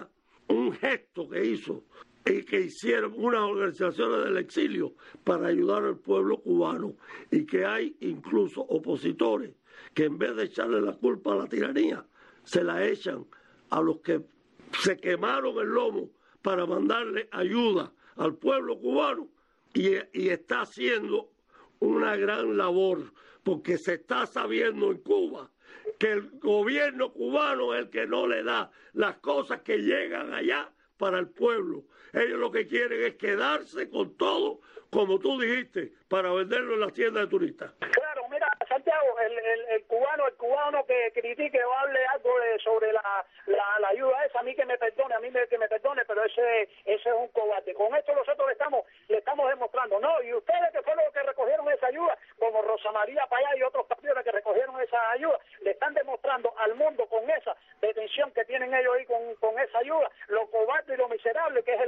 [SPEAKER 7] un gesto que hizo y que hicieron unas organizaciones del exilio para ayudar al pueblo cubano, y que hay incluso opositores que en vez de echarle la culpa a la tiranía, se la echan a los que se quemaron el lomo para mandarle ayuda al pueblo cubano, y está haciendo una gran labor, porque se está sabiendo en Cuba que el gobierno cubano es el que no le da las cosas que llegan allá para el pueblo. Ellos lo que quieren es quedarse con todo, como tú dijiste, para venderlo en las tiendas de turistas. Claro, mira,
[SPEAKER 10] Santiago, el cubano que critique o hable algo sobre la ayuda esa, a mí que me perdone, pero ese es un cobarde. Con esto nosotros le estamos demostrando, no, y ustedes que fueron los que recogieron esa ayuda, como Rosa María Payá y otros partidos que recogieron esa ayuda, le están demostrando al mundo con esa detención que tienen ellos ahí con esa ayuda, lo cobarde y lo miserable que es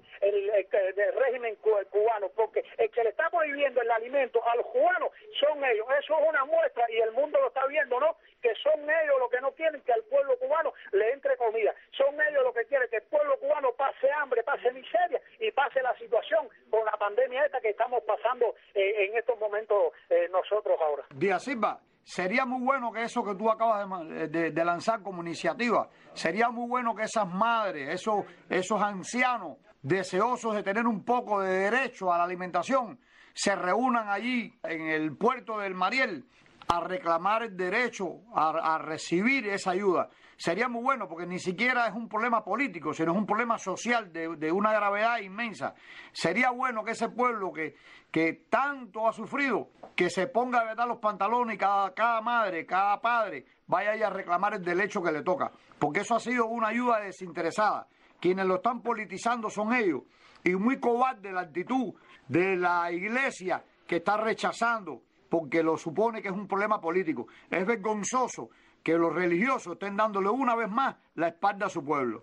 [SPEAKER 10] el régimen cubano, porque el que le está prohibiendo el alimento a los cubanos son ellos. Eso es una muestra, y el mundo lo está viendo, ¿no? Que son ellos los que no quieren que al pueblo cubano le entre comida, son ellos los que quieren que el pueblo cubano pase hambre, pase miseria y pase la situación con la pandemia esta que estamos pasando en estos momentos nosotros ahora.
[SPEAKER 9] Díaz Silva, sería muy bueno que eso que tú acabas de lanzar como iniciativa, sería muy bueno que esas madres, esos ancianos deseosos de tener un poco de derecho a la alimentación, se reúnan allí en el puerto del Mariel a reclamar el derecho a recibir esa ayuda. Sería muy bueno, porque ni siquiera es un problema político, sino es un problema social de una gravedad inmensa. Sería bueno que ese pueblo que tanto ha sufrido, que se ponga de verdad los pantalones, y cada madre, cada padre vaya ahí a reclamar el derecho que le toca, porque eso ha sido una ayuda desinteresada. Quienes lo están politizando son ellos, y muy cobarde la actitud de la iglesia, que está rechazando porque lo supone que es un problema político. Es vergonzoso que los religiosos estén dándole una vez más la espalda a su pueblo.
[SPEAKER 10] Así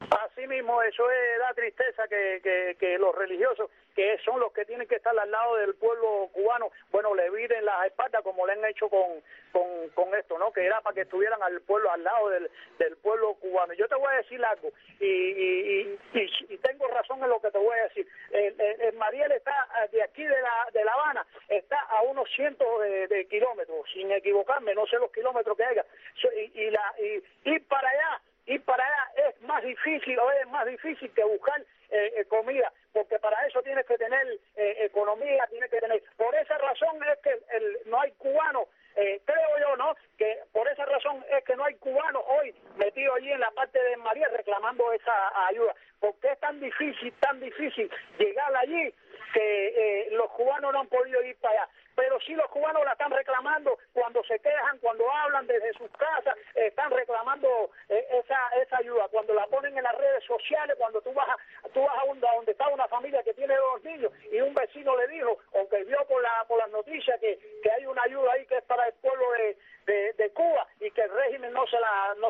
[SPEAKER 10] así mismo, eso da tristeza que los religiosos, que son los que tienen que estar al lado del pueblo cubano, bueno, le viren las espaldas como le han hecho con esto, ¿no? Que era para que estuvieran al lado del pueblo cubano. Yo te voy a decir algo, y tengo razón en lo que te voy a decir. El Mariel está de aquí de La Habana, está a unos cientos de kilómetros, sin equivocarme, no sé los kilómetros que haya, y ir para allá es más difícil que buscar comida, porque para eso tienes que tener economía, tienes que tener. Por esa razón es que no hay cubanos, creo yo, ¿no? Que por esa razón es que no hay cubanos hoy metidos allí en la parte de María reclamando esa ayuda, porque es tan difícil llegar allí que los cubanos no han podido ir para allá. Pero sí los cubanos la están reclamando cuando se quejan, cuando hablan desde sus casas, están reclamando esa ayuda. Cuando la ponen en las redes sociales, cuando tú vas a donde está una familia que tiene 2 niños y un vecino le dijo, o que vio por las noticias que hay una ayuda ahí que es para el pueblo de Cuba y que el régimen no se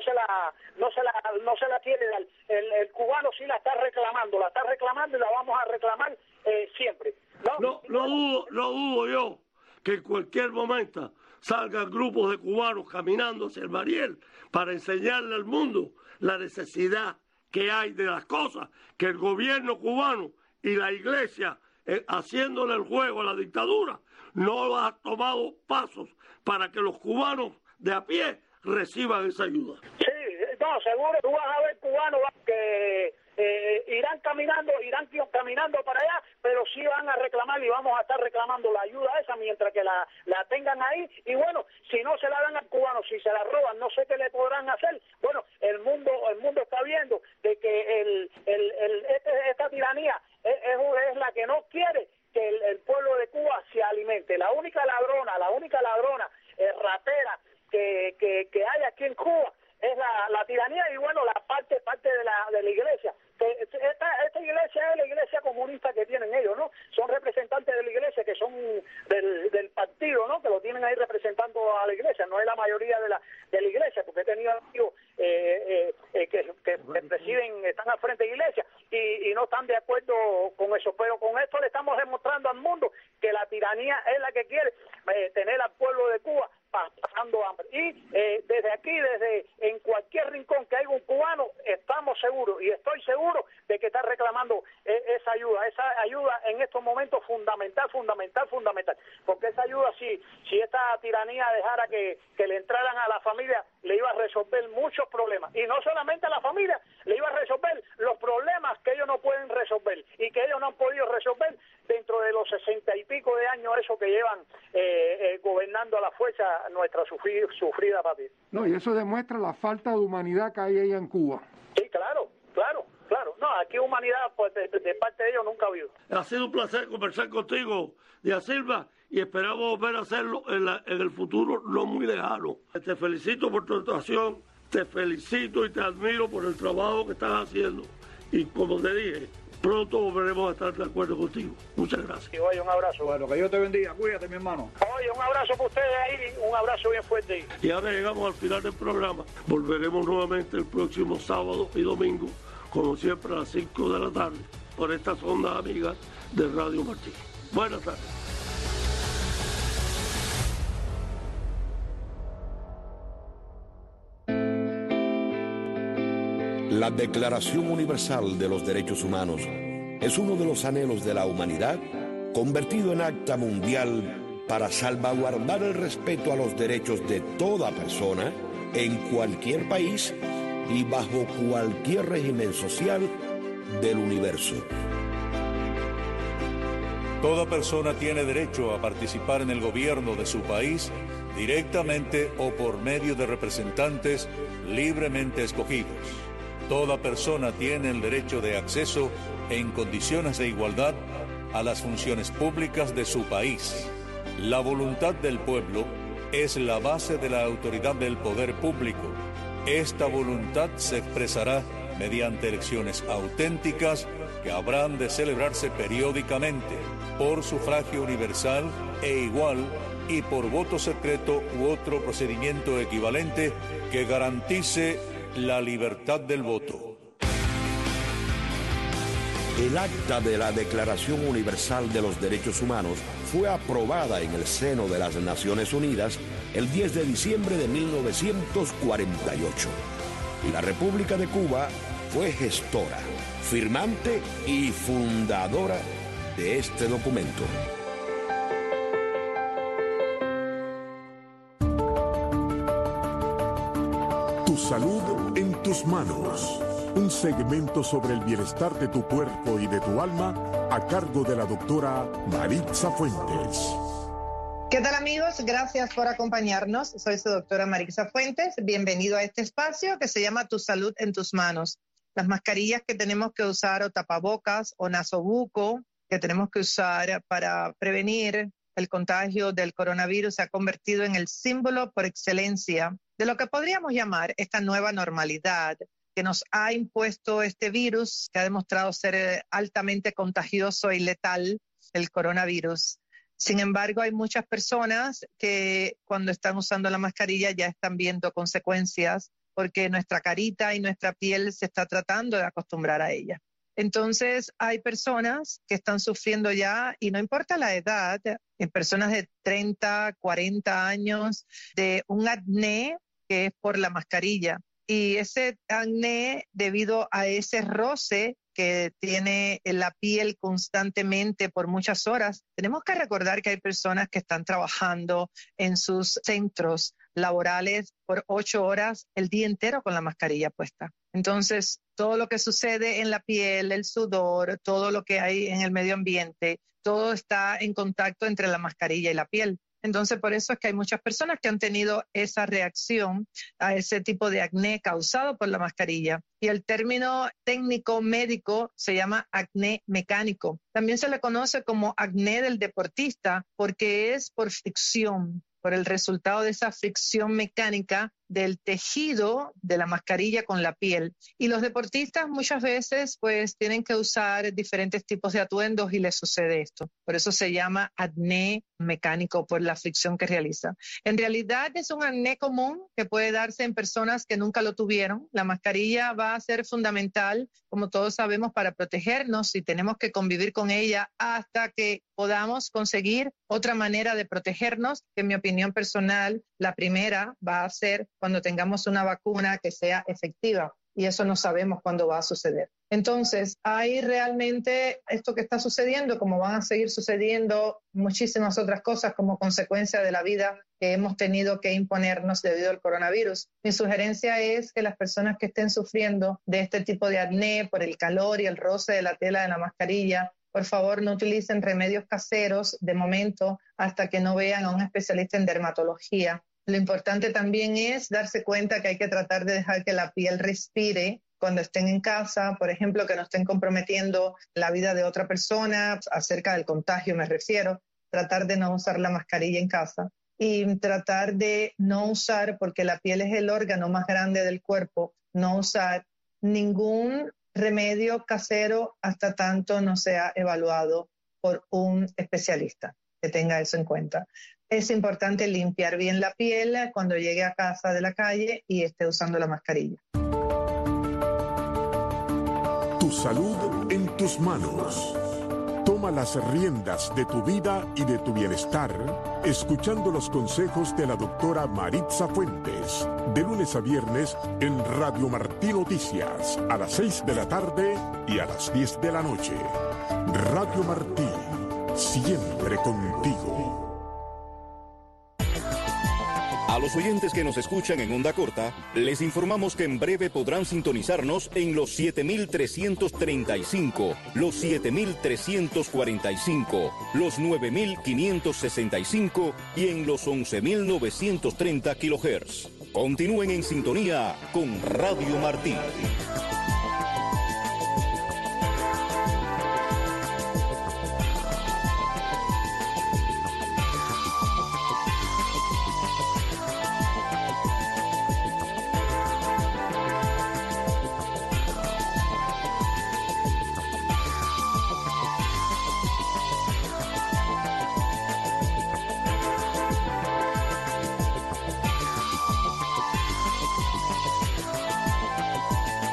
[SPEAKER 10] la quiere dar. El cubano sí la está reclamando y la vamos a reclamar siempre.
[SPEAKER 7] No dudo yo que en cualquier momento salgan grupos de cubanos caminando hacia el Mariel para enseñarle al mundo la necesidad que hay de las cosas, que el gobierno cubano y la iglesia, haciéndole el juego a la dictadura, no ha tomado pasos para que los cubanos de a pie reciban esa ayuda.
[SPEAKER 10] Sí, no, seguro, tú vas a ver cubanos que irán caminando para allá, pero sí van a reclamar y vamos a estar reclamando la ayuda esa mientras que la tengan ahí. Y bueno, si no se la dan al cubano, si se la roban, no sé qué le podrán hacer. Bueno, el mundo está viendo de que esta tiranía es la que no quiere que el pueblo de Cuba se alimente. La única ladrona ratera que hay aquí en Cuba es la tiranía y bueno, la parte de la iglesia. Esta iglesia es la iglesia comunista que tienen ellos, ¿no? Son representantes de la iglesia que son del partido, ¿no? Que lo tienen ahí representando a la iglesia, no es la mayoría de la iglesia, porque he tenido amigos que presiden, están al frente de la iglesia y no están de acuerdo con eso, pero con esto le estamos demostrando al mundo que la tiranía es la que quiere tener al pueblo de Cuba pasando hambre. Y desde aquí, en cualquier rincón que haya un cubano, estamos seguros y estoy seguro de que está reclamando esa ayuda en estos momentos fundamental, porque esa ayuda, si esta tiranía dejara que le entraran a la familia, le iba a resolver muchos problemas, y no solamente a la familia, le iba a resolver los problemas que ellos no pueden resolver y que ellos no han podido resolver dentro de los 60 y pico de años eso que llevan gobernando a la fuerza nuestra sufrida patria.
[SPEAKER 6] No, y eso demuestra la falta de humanidad que hay allá en Cuba.
[SPEAKER 10] Sí, claro. No, aquí humanidad pues de parte de ellos nunca ha habido.
[SPEAKER 7] Ha sido un placer conversar contigo, Díaz Silva, y esperamos volver a hacerlo en el futuro no muy lejano. Te felicito por tu actuación, te felicito y te admiro por el trabajo que estás haciendo. Y como te dije, pronto volveremos a estar de acuerdo contigo. Muchas gracias.
[SPEAKER 10] Y oye, un abrazo.
[SPEAKER 9] Bueno, que Dios te bendiga. Cuídate, mi hermano.
[SPEAKER 10] Oye, un abrazo para ustedes ahí, un abrazo bien fuerte.
[SPEAKER 7] Y ahora llegamos al final del programa. Volveremos nuevamente el próximo sábado y domingo, como siempre a las 5 de la tarde, por estas ondas amigas de Radio Martí. Buenas tardes.
[SPEAKER 11] La Declaración Universal de los Derechos Humanos es uno de los anhelos de la humanidad convertido en acta mundial para salvaguardar el respeto a los derechos de toda persona en cualquier país y bajo cualquier régimen social del universo.
[SPEAKER 12] Toda persona tiene derecho a participar en el gobierno de su país directamente o por medio de representantes libremente escogidos. Toda persona tiene el derecho de acceso en condiciones de igualdad a las funciones públicas de su país. La voluntad del pueblo es la base de la autoridad del poder público. Esta voluntad se expresará mediante elecciones auténticas que habrán de celebrarse periódicamente por sufragio universal e igual y por voto secreto u otro procedimiento equivalente que garantice la libertad del voto.
[SPEAKER 11] El acta de la Declaración Universal de los Derechos Humanos fue aprobada en el seno de las Naciones Unidas el 10 de diciembre de 1948. Y la República de Cuba fue gestora, firmante y fundadora de este documento.
[SPEAKER 1] Tu salud en tus manos. Un segmento sobre el bienestar de tu cuerpo y de tu alma a cargo de la doctora Maritza Fuentes.
[SPEAKER 13] ¿Qué tal, amigos? Gracias por acompañarnos. Soy su doctora Maritza Fuentes. Bienvenido a este espacio que se llama Tu salud en tus manos. Las mascarillas que tenemos que usar o tapabocas o nasobuco que tenemos que usar para prevenir el contagio del coronavirus se ha convertido en el símbolo por excelencia de lo que podríamos llamar esta nueva normalidad que nos ha impuesto este virus que ha demostrado ser altamente contagioso y letal, el coronavirus. Sin embargo, hay muchas personas que cuando están usando la mascarilla ya están viendo consecuencias porque nuestra carita y nuestra piel se está tratando de acostumbrar a ella. Entonces, hay personas que están sufriendo ya, y no importa la edad, en personas de 30, 40 años, de un acné que es por la mascarilla. Y ese acné, debido a ese roce que tiene la piel constantemente por muchas horas, tenemos que recordar que hay personas que están trabajando en sus centros laborales por 8 horas el día entero con la mascarilla puesta. Entonces, todo lo que sucede en la piel, el sudor, todo lo que hay en el medio ambiente, todo está en contacto entre la mascarilla y la piel. Entonces, por eso es que hay muchas personas que han tenido esa reacción a ese tipo de acné causado por la mascarilla. Y el término técnico médico se llama acné mecánico. También se le conoce como acné del deportista porque es por fricción, por el resultado de esa fricción mecánica del tejido de la mascarilla con la piel. Y los deportistas muchas veces pues tienen que usar diferentes tipos de atuendos y les sucede esto. Por eso se llama acné mecánico, por la fricción que realiza. En realidad es un acné común que puede darse en personas que nunca lo tuvieron. La mascarilla va a ser fundamental, como todos sabemos, para protegernos y tenemos que convivir con ella hasta que podamos conseguir otra manera de protegernos, que en mi opinión personal, la primera va a ser cuando tengamos una vacuna que sea efectiva, y eso no sabemos cuándo va a suceder. Entonces, hay realmente esto que está sucediendo, como van a seguir sucediendo muchísimas otras cosas como consecuencia de la vida que hemos tenido que imponernos debido al coronavirus. Mi sugerencia es que las personas que estén sufriendo de este tipo de acné por el calor y el roce de la tela de la mascarilla, por favor, no utilicen remedios caseros de momento hasta que no vean a un especialista en dermatología. Lo importante también es darse cuenta que hay que tratar de dejar que la piel respire cuando estén en casa, por ejemplo, que no estén comprometiendo la vida de otra persona, acerca del contagio me refiero, tratar de no usar la mascarilla en casa y tratar de no usar, porque la piel es el órgano más grande del cuerpo, no usar ningún remedio casero hasta tanto no sea evaluado por un especialista, que tenga eso en cuenta. Es importante limpiar bien la piel cuando llegue a casa de la calle y esté usando la mascarilla.
[SPEAKER 1] Tu salud en tus manos. Toma las riendas de tu vida y de tu bienestar, escuchando los consejos de la doctora Maritza Fuentes, de lunes a viernes en Radio Martí Noticias, a las 6 de la tarde y a las 10 de la noche. Radio Martí, siempre contigo.
[SPEAKER 14] A los oyentes que nos escuchan en onda corta, les informamos que en breve podrán sintonizarnos en los 7.335, los 7.345, los 9.565 y en los 11.930 kHz. Continúen en sintonía con Radio Martí.